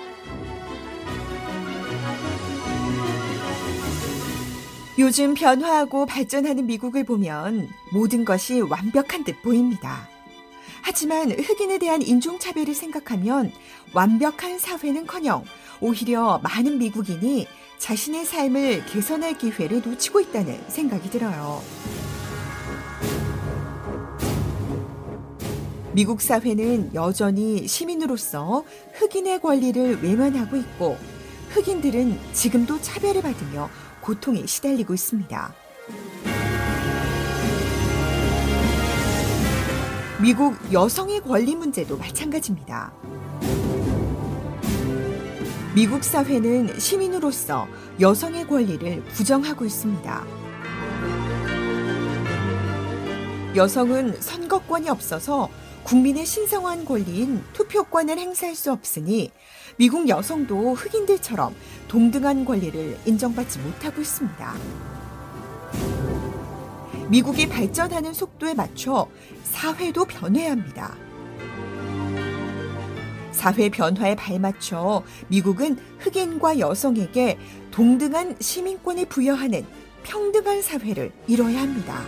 요즘 변화하고 발전하는 미국을 보면 모든 것이 완벽한 듯 보입니다. 하지만 흑인에 대한 인종차별을 생각하면 완벽한 사회는커녕 오히려 많은 미국인이 자신의 삶을 개선할 기회를 놓치고 있다는 생각이 들어요. 미국 사회는 여전히 시민으로서 흑인의 권리를 외면하고 있고 흑인들은 지금도 차별을 받으며 고통에 시달리고 있습니다. 미국 여성의 권리 문제도 마찬가지입니다. 미국 사회는 시민으로서 여성의 권리를 부정하고 있습니다. 여성은 선거권이 없어서 국민의 신성한 권리인 투표권을 행사할 수 없으니 미국 여성도 흑인들처럼 동등한 권리를 인정받지 못하고 있습니다. 미국이 발전하는 속도에 맞춰 사회도 변해야 합니다. 사회 변화에 발맞춰 미국은 흑인과 여성에게 동등한 시민권을 부여하는 평등한 사회를 이뤄야 합니다.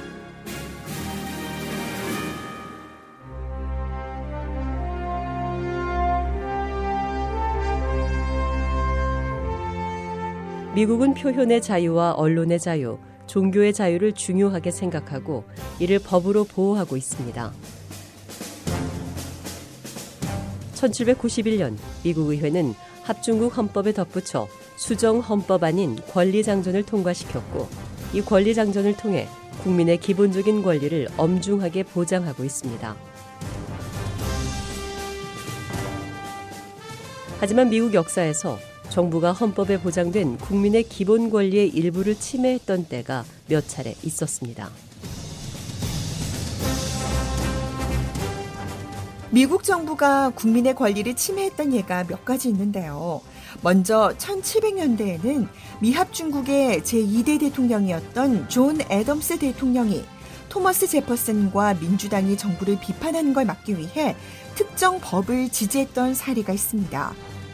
미국은 표현의 자유와 언론의 자유, 종교의 자유를 중요하게 생각하고 이를 법으로 보호하고 있습니다. 천칠백구십일 년 미국 의회는 합중국 헌법에 덧붙여 수정 헌법안인 권리장전을 통과시켰고 이 권리장전을 통해 국민의 기본적인 권리를 엄중하게 보장하고 있습니다. 하지만 미국 역사에서 정부가 헌법에 보장된 국민의 기본 권리의 일부를 침해했던 때가 몇 차례 있었습니다. 미국 정부가 국민의 권리를 침해했던 예가 몇 가지 있는데요. 먼저 천칠백 년대에는 미합중국의 제이 대 대통령이었던 존 애덤스 대통령이 토머스 제퍼슨과 민주당이 정부를 비판하는 걸 막기 위해 특정 법을 지지했던 사례가 있습니다.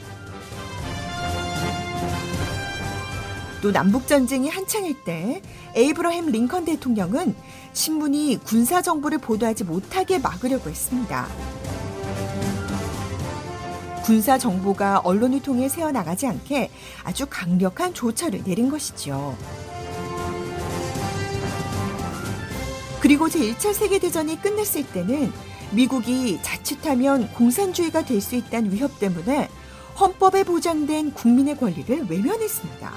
또 남북전쟁이 한창일 때 에이브러햄 링컨 대통령은 신문이 군사정보를 보도하지 못하게 막으려고 했습니다. 군사정보가 언론을 통해 새어나가지 않게 아주 강력한 조처를 내린 것이죠. 그리고 제일 차 세계대전이 끝났을 때는 미국이 자칫하면 공산주의가 될 수 있다는 위협 때문에 헌법에 보장된 국민의 권리를 외면했습니다.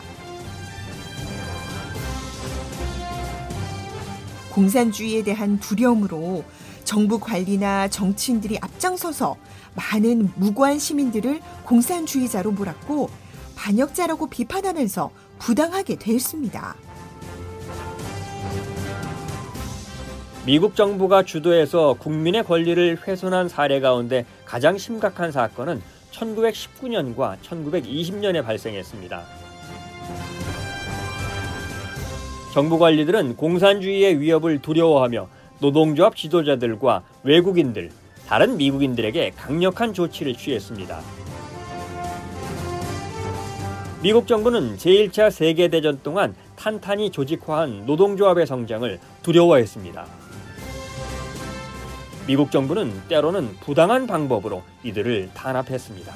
공산주의에 대한 두려움으로 정부 관리나 정치인들이 앞장서서 많은 무고한 시민들을 공산주의자로 몰았고 반역자라고 비판하면서 부당하게 대했습니다. 미국 정부가 주도해서 국민의 권리를 훼손한 사례 가운데 가장 심각한 사건은 천구백십구 년과 천구백이십 년에 발생했습니다. 정부 관리들은 공산주의의 위협을 두려워하며 노동조합 지도자들과 외국인들, 다른 미국인들에게 강력한 조치를 취했습니다. 미국 정부는 제일 차 세계대전 동안 탄탄히 조직화한 노동조합의 성장을 두려워했습니다. 미국 정부는 때로는 부당한 방법으로 이들을 탄압했습니다.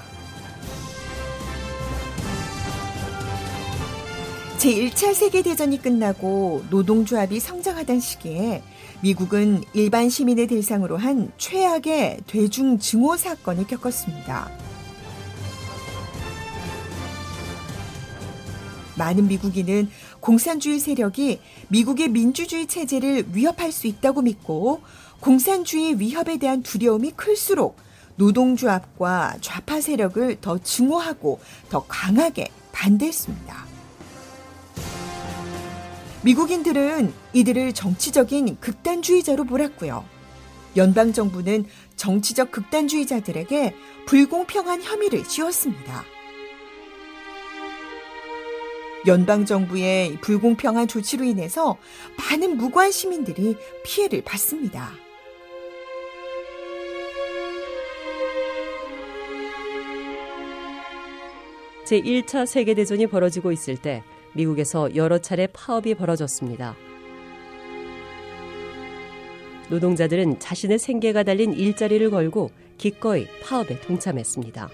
제일 차 세계대전이 끝나고 노동조합이 성장하던 시기에 미국은 일반 시민을 대상으로 한 최악의 대중증오 사건을 겪었습니다. 많은 미국인은 공산주의 세력이 미국의 민주주의 체제를 위협할 수 있다고 믿고 공산주의 위협에 대한 두려움이 클수록 노동조합과 좌파 세력을 더 증오하고 더 강하게 반대했습니다. 미국인들은 이들을 정치적인 극단주의자로 몰았고요. 연방정부는 정치적 극단주의자들에게 불공평한 혐의를 씌웠습니다. 연방정부의 불공평한 조치로 인해서 많은 무고한 시민들이 피해를 받습니다. 제일 차 세계대전이 벌어지고 있을 때 미국에서 여러 차례 파업이 벌어졌습니다. 노동자들은 자신의 생계가 달린 일자리를 걸고 기꺼이 파업에 동참했습니다.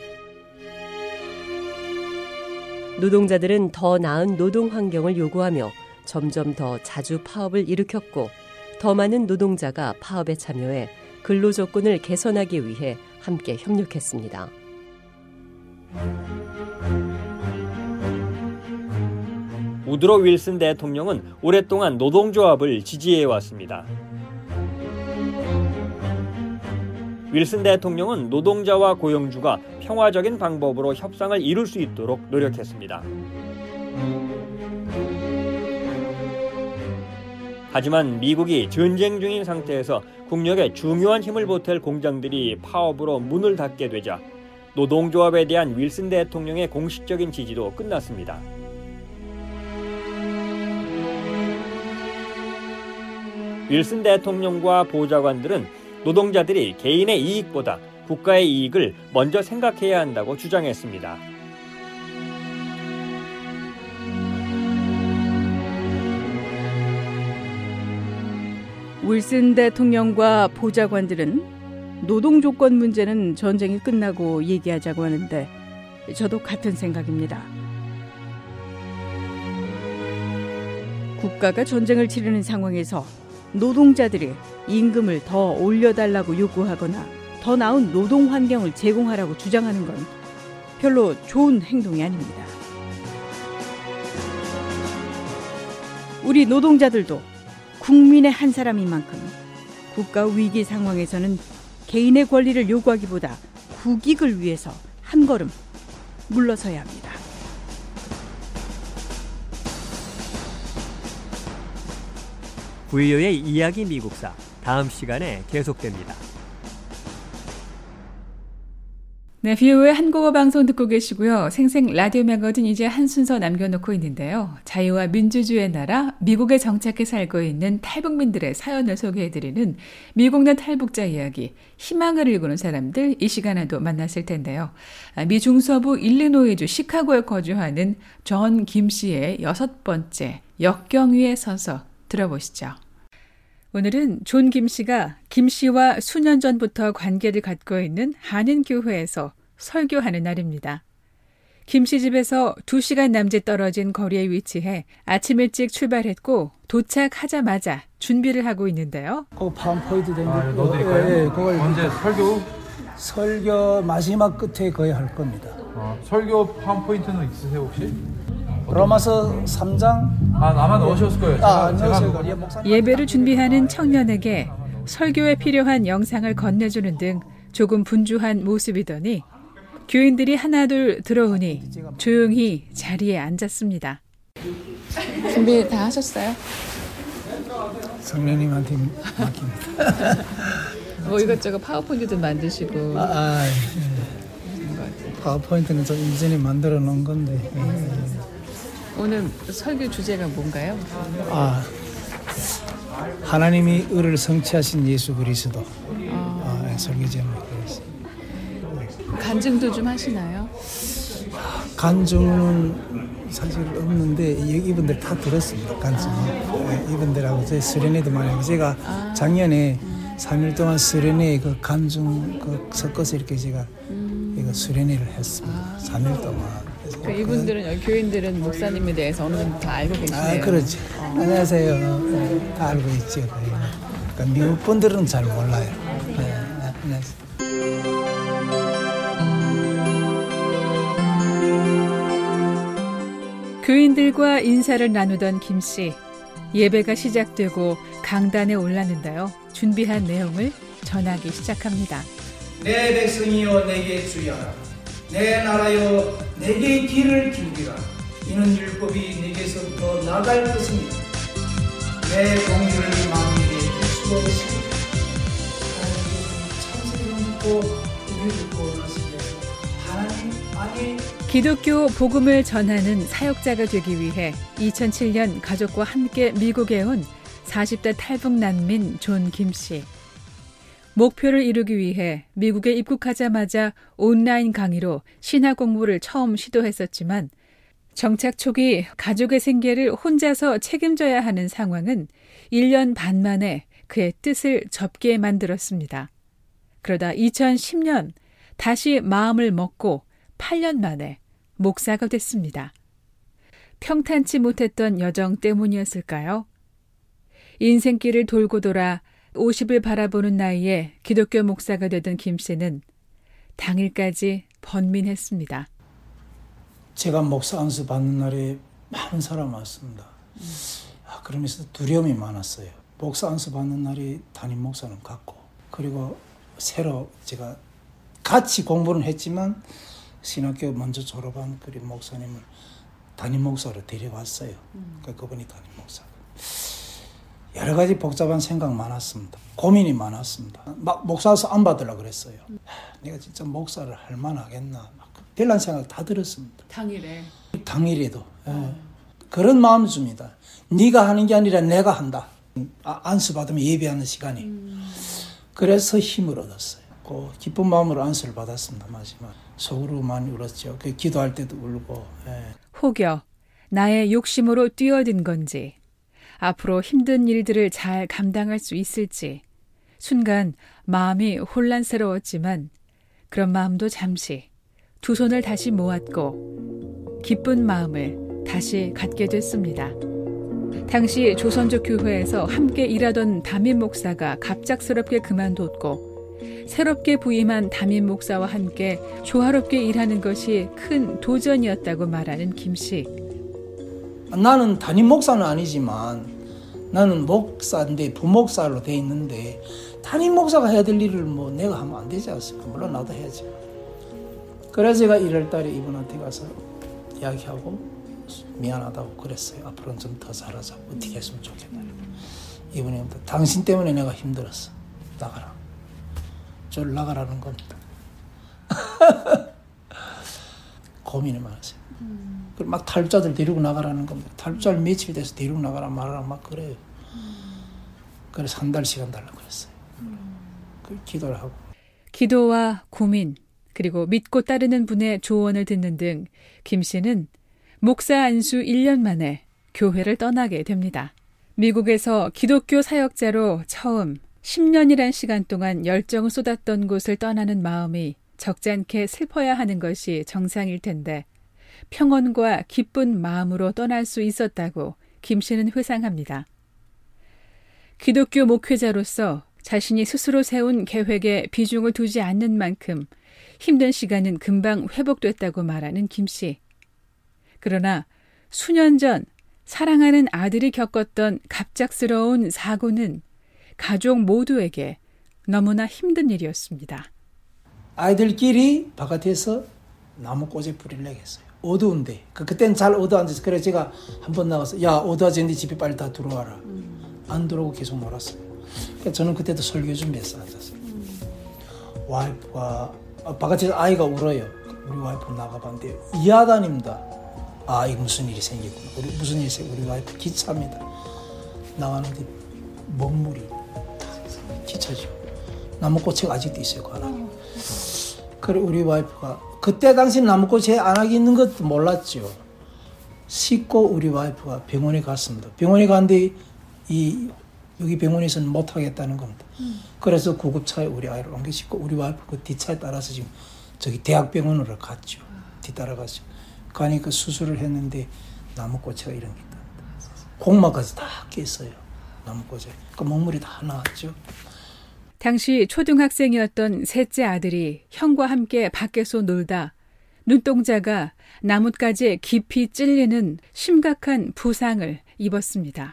노동자들은 더 나은 노동 환경을 요구하며 점점 더 자주 파업을 일으켰고 더 많은 노동자가 파업에 참여해 근로 조건을 개선하기 위해 함께 협력했습니다. 우드로 윌슨 대통령은 오랫동안 노동조합을 지지해왔습니다. 윌슨 대통령은 노동자와 고용주가 평화적인 방법으로 협상을 이룰 수 있도록 노력했습니다. 하지만 미국이 전쟁 중인 상태에서 국력에 중요한 힘을 보탤 공장들이 파업으로 문을 닫게 되자 노동조합에 대한 윌슨 대통령의 공식적인 지지도 끝났습니다. 윌슨 대통령과 보좌관들은 노동자들이 개인의 이익보다 국가의 이익을 먼저 생각해야 한다고 주장했습니다. 윌슨 대통령과 보좌관들은 노동 조건 문제는 전쟁이 끝나고 얘기하자고 하는데 저도 같은 생각입니다. 국가가 전쟁을 치르는 상황에서 노동자들이 임금을 더 올려달라고 요구하거나 더 나은 노동 환경을 제공하라고 주장하는 건 별로 좋은 행동이 아닙니다. 우리 노동자들도 국민의 한 사람인 만큼 국가 위기 상황에서는 개인의 권리를 요구하기보다 국익을 위해서 한 걸음 물러서야 합니다. 브이오에이 이야기 미국사 다음 시간에 계속됩니다. 네, 브이오에이 한국어 방송 듣고 계시고요. 생생 라디오 매거진 이제 한 순서 남겨놓고 있는데요. 자유와 민주주의의 나라 미국에 정착해 살고 있는 탈북민들의 사연을 소개해드리는 미국 내 탈북자 이야기, 희망을 일구는 사람들 이 시간에도 만났을 텐데요. 미 중서부 일리노이주 시카고에 거주하는 존 김 씨의 여섯 번째 역경 위에 서서 들어보시죠. 오늘은 존 김 씨가 김 씨와 수년 전부터 관계를 갖고 있는 한인교회에서 설교하는 날입니다. 김 씨 집에서 두 시간 남짓 떨어진 거리에 위치해 아침 일찍 출발했고 도착하자마자 준비를 하고 있는데요. 그 파워포인트 된 아, 거 넣어드릴까요? 예, 예, 그걸 언제 설교? 설교 마지막 끝에 거의 할 겁니다. 아, 설교 파워포인트는 있으세요 혹시? 로마서 삼 장. 아, 아마 넣으셨을 거예요. 아, 제가, 제가 제가 예배를 준비하는 청년에게 설교에 필요한 영상을 건네주는 등 조금 분주한 모습이더니 교인들이 하나둘 들어오니 조용히 자리에 앉았습니다. 준비 다 하셨어요? 성령님한테 맡깁니다. 뭐 이것저것 파워포인트도 만드시고. 아, 아 예. 파워포인트는 좀 이전에 만들어 놓은 건데. 예. 오늘 설교 주제가 뭔가요? 아, 하나님이 의를 성취하신 예수 그리스도. 아, 아, 예, 설교 제목이 간증도 좀 하시나요? 간증은 사실 없는데 이분들 다 들었습니다. 간증. 아. 네, 이분들하고 제 수련회도 많이 하고 제가 아. 작년에 음. 삼 일 동안 수련회 그 간증 그 섞어서 이렇게 제가 음. 이거 수련회를 했습니다. 아. 삼 일 동안. 그 이분들은 여기 교인들은 목사님에 대해서 어느 정도 다 알고 계시네요. 아, 그렇죠. 어. 안녕하세요. 네, 다 알고 있죠. 그러니까 미국 분들은 잘 몰라요. 네, 안녕하세요. 교인들과 인사를 나누던 김 씨. 예배가 시작되고 강단에 올랐는데요. 준비한 내용을 전하기 시작합니다. 내 백성이여 내게 주의하라. 내 나라여 내게 길을 기울이라. 이는 율법이 내게서부터 나갈 것입니다. 내 공의를 만민에 주시고 있습니다. 하나님께서는 참새를 믿고 우리를 구원하시기 위해서 하나님 안에 기독교 복음을 전하는 사역자가 되기 위해 이천칠 년 가족과 함께 미국에 온 사십 대 탈북 난민 존 김 씨. 목표를 이루기 위해 미국에 입국하자마자 온라인 강의로 신학 공부를 처음 시도했었지만 정착 초기 가족의 생계를 혼자서 책임져야 하는 상황은 일 년 반 만에 그의 뜻을 접게 만들었습니다. 그러다 이천십 년 다시 마음을 먹고 팔 년 만에 목사가 됐습니다. 평탄치 못했던 여정 때문이었을까요? 인생길을 돌고 돌아 오십을 바라보는 나이에 기독교 목사가 되던 김 씨는 당일까지 번민했습니다. 제가 목사 안수 받는 날에 많은 사람 왔습니다. 음. 아, 그러면서 두려움이 많았어요. 목사 안수 받는 날이 담임 목사는 같고, 그리고 새로 제가 같이 공부는 했지만 신학교 먼저 졸업한 그 목사님을 담임 목사로 데려왔어요. 음. 그러니까 그분이 담임 목사. 여러 가지 복잡한 생각 많았습니다. 고민이 많았습니다. 막 목사서 안 받으려고 그랬어요. 음. 내가 진짜 목사를 할 만하겠나. 막 별난 생각 다 들었습니다. 당일에? 당일에도. 예. 그런 마음이 듭니다. 네가 하는 게 아니라 내가 한다. 아, 안수 받으면 예배하는 시간이. 음. 그래서 힘을 얻었어요. 그 기쁜 마음으로 안수를 받았습니다. 마지막. 속으로 많이 울었죠. 그 기도할 때도 울고. 예. 혹여 나의 욕심으로 뛰어든 건지, 앞으로 힘든 일들을 잘 감당할 수 있을지 순간 마음이 혼란스러웠지만 그런 마음도 잠시 두 손을 다시 모았고 기쁜 마음을 다시 갖게 됐습니다. 당시 조선족 교회에서 함께 일하던 담임 목사가 갑작스럽게 그만뒀고 새롭게 부임한 담임 목사와 함께 조화롭게 일하는 것이 큰 도전이었다고 말하는 김 씨. 나는 담임 목사는 아니지만 나는 목사인데 부목사로 돼 있는데 담임 목사가 해야 될 일을 뭐 내가 하면 안 되지 않습니까? 물론 나도 해야지. 그래서 제가 일월 달에 이분한테 가서 이야기하고 미안하다고 그랬어요. 앞으로는 좀 더 잘하자. 어떻게 했으면 좋겠다. 이분이 당신 때문에 내가 힘들었어. 나가라. 저를 나가라는 겁니다. 고민이 많았어요. 음. 그리고 막 탈북자들 데리고 나가라는 겁니다. 탈북자를 며칠 돼서 데리고 나가라 말하라 막 그래요. 음. 그래서 한 달 시간 달라고 그랬어요. 음. 그 기도를 하고. 기도와 고민, 그리고 믿고 따르는 분의 조언을 듣는 등 김 씨는 목사 안수 일 년 만에 교회를 떠나게 됩니다. 미국에서 기독교 사역자로 처음 십 년이란 시간 동안 열정을 쏟았던 곳을 떠나는 마음이 적잖게 슬퍼야 하는 것이 정상일 텐데 평온과 기쁜 마음으로 떠날 수 있었다고 김 씨는 회상합니다. 기독교 목회자로서 자신이 스스로 세운 계획에 비중을 두지 않는 만큼 힘든 시간은 금방 회복됐다고 말하는 김 씨. 그러나 수년 전 사랑하는 아들이 겪었던 갑작스러운 사고는 가족 모두에게 너무나 힘든 일이었습니다. 아이들끼리 바깥에서 나무꽃에 불을 내겠어요. 어두운데. 그때는 잘 어두워앉아서 그래서 제가 한번 나가서 야 어두워졌는데 집에 빨리 다 들어와라. 음. 안 들어오고 계속 놀았어요. 그러니까 저는 그때도 설교 준비해서 앉았어요. 음. 와이프가 바깥에서 아이가 울어요. 우리 와이프 나가봤는데 이하단입니다. 아 이거 무슨 일이 생겼구나. 우리 무슨 일이 생겼구나. 우리 와이프 기차입니다. 나가는데 먹물이 기차죠. 나무꽃이 아직도 있어요. 그 안에. 그래 우리 와이프가 그때 당시 나무꽃이 안하게 있는 것도 몰랐죠. 씻고 우리 와이프가 병원에 갔습니다. 병원에 갔는데 이 여기 병원에서는 못 하겠다는 겁니다. 음. 그래서 구급차에 우리 아이를 옮겨 싣고 우리 와이프 그 뒷차에 따라서 지금 저기 대학병원으로 갔죠. 뒤따라갔죠. 가니까 수술을 했는데 나무꽃이가 이런 게 있답니다. 공막까지 다 깼어요. 나무꽃에. 그 먹물이 다 나왔죠. 당시 초등학생이었던 셋째 아들이 형과 함께 밖에서 놀다 눈동자가 나뭇가지에 깊이 찔리는 심각한 부상을 입었습니다.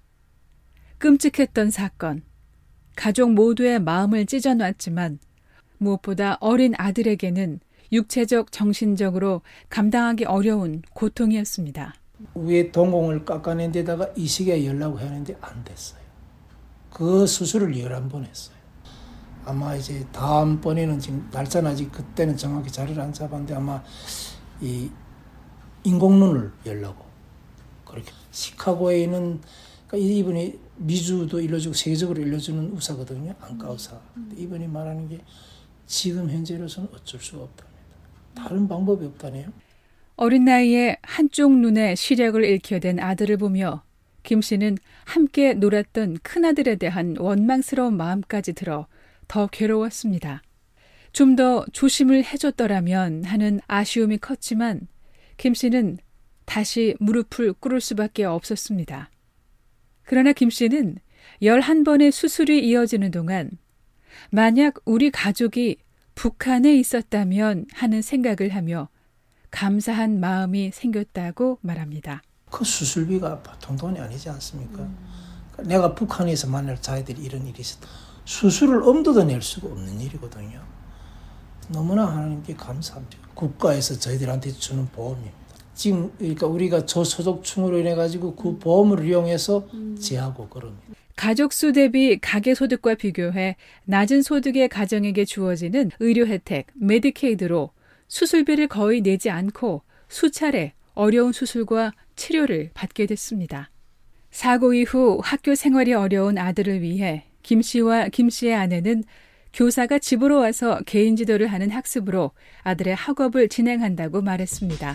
끔찍했던 사건, 가족 모두의 마음을 찢어놨지만 무엇보다 어린 아들에게는 육체적, 정신적으로 감당하기 어려운 고통이었습니다. 위에 동공을 깎아낸 데다가 이식에 열라고 했는데 안 됐어요. 그 수술을 열한 번 했어요. 아마 이제 다음번에는 지금 날짜는 아직 그때는 정확히 자리를 안 잡았는데 아마 이 인공눈을 열라고 그렇게. 시카고에 있는 그러니까 이분이 미주도 일러주고 세계적으로 일러주는 의사거든요. 안과 의사. 이분이 말하는 게 지금 현재로서는 어쩔 수가 없답니다. 다른 방법이 없다네요. 어린 나이에 한쪽 눈에 시력을 잃게 된 아들을 보며 김 씨는 함께 놀았던 큰아들에 대한 원망스러운 마음까지 들어 더 괴로웠습니다. 좀 더 조심을 해줬더라면 하는 아쉬움이 컸지만 김 씨는 다시 무릎을 꿇을 수밖에 없었습니다. 그러나 김 씨는 열한 번의 수술이 이어지는 동안 만약 우리 가족이 북한에 있었다면 하는 생각을 하며 감사한 마음이 생겼다고 말합니다. 그 수술비가 보통 돈이 아니지 않습니까? 음. 내가 북한에서 만날 자기들이 이런 일이 있었다. 수술을 엄두도 낼 수가 없는 일이거든요. 너무나 하나님께 감사합니다. 국가에서 저희들한테 주는 보험입니다. 지금 그러니까 우리가 저소득층으로 인해 가지고 그 보험을 이용해서 제하고 그럽니다. 가족 수 대비 가계 소득과 비교해 낮은 소득의 가정에게 주어지는 의료 혜택 메디케이드로 수술비를 거의 내지 않고 수차례 어려운 수술과 치료를 받게 됐습니다. 사고 이후 학교 생활이 어려운 아들을 위해 김 씨와 김 씨의 아내는 교사가 집으로 와서 개인 지도를 하는 학습으로 아들의 학업을 진행한다고 말했습니다.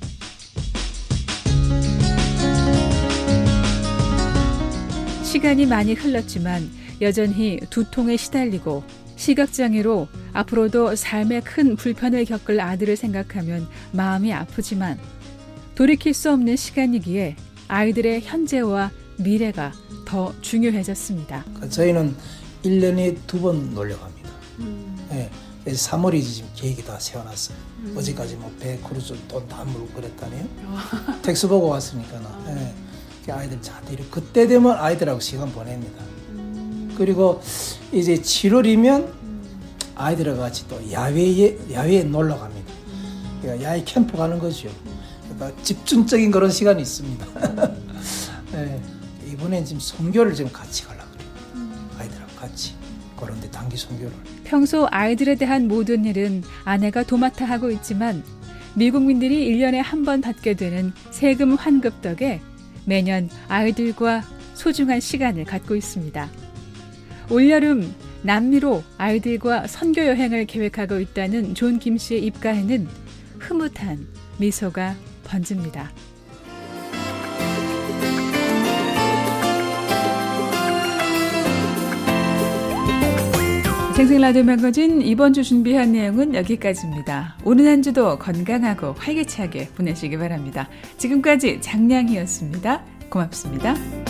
시간이 많이 흘렀지만 여전히 두통에 시달리고 시각장애로 앞으로도 삶에 큰 불편을 겪을 아들을 생각하면 마음이 아프지만 돌이킬 수 없는 시간이기에 아이들의 현재와 미래가 더 중요해졌습니다. 저희는 일 년에 두 번 놀러 갑니다. 음. 네, 삼월이 지금 계획이 다 세워놨어요. 음. 어제까지 뭐 배 크루즈 돈 다 물고 그랬다네요. 텍스 보고 왔으니까. 어. 네. 아이들 자들이 그때 되면 아이들하고 시간 보냅니다. 음. 그리고 이제 칠월이면 음. 아이들하고 같이 또 야외에 야외에 놀러 갑니다. 음. 그러니까 야외 캠프 가는 거죠. 그러니까 집중적인 그런 시간이 있습니다. 네. 이번엔 지금 선교를 지금 같이 가려고 그래요. 음. 아이들하고 같이 그런데 단기 선교를. 평소 아이들에 대한 모든 일은 아내가 도맡아 하고 있지만 미국민들이 일 년에 한 번 받게 되는 세금 환급 덕에 매년 아이들과 소중한 시간을 갖고 있습니다. 올여름 남미로 아이들과 선교 여행을 계획하고 있다는 존 김 씨의 입가에는 흐뭇한 미소가 번집니다. 생생라디오 매거진 이번 주 준비한 내용은 여기까지입니다. 오늘 한 주도 건강하고 활기차게 보내시기 바랍니다. 지금까지 장량이었습니다. 고맙습니다.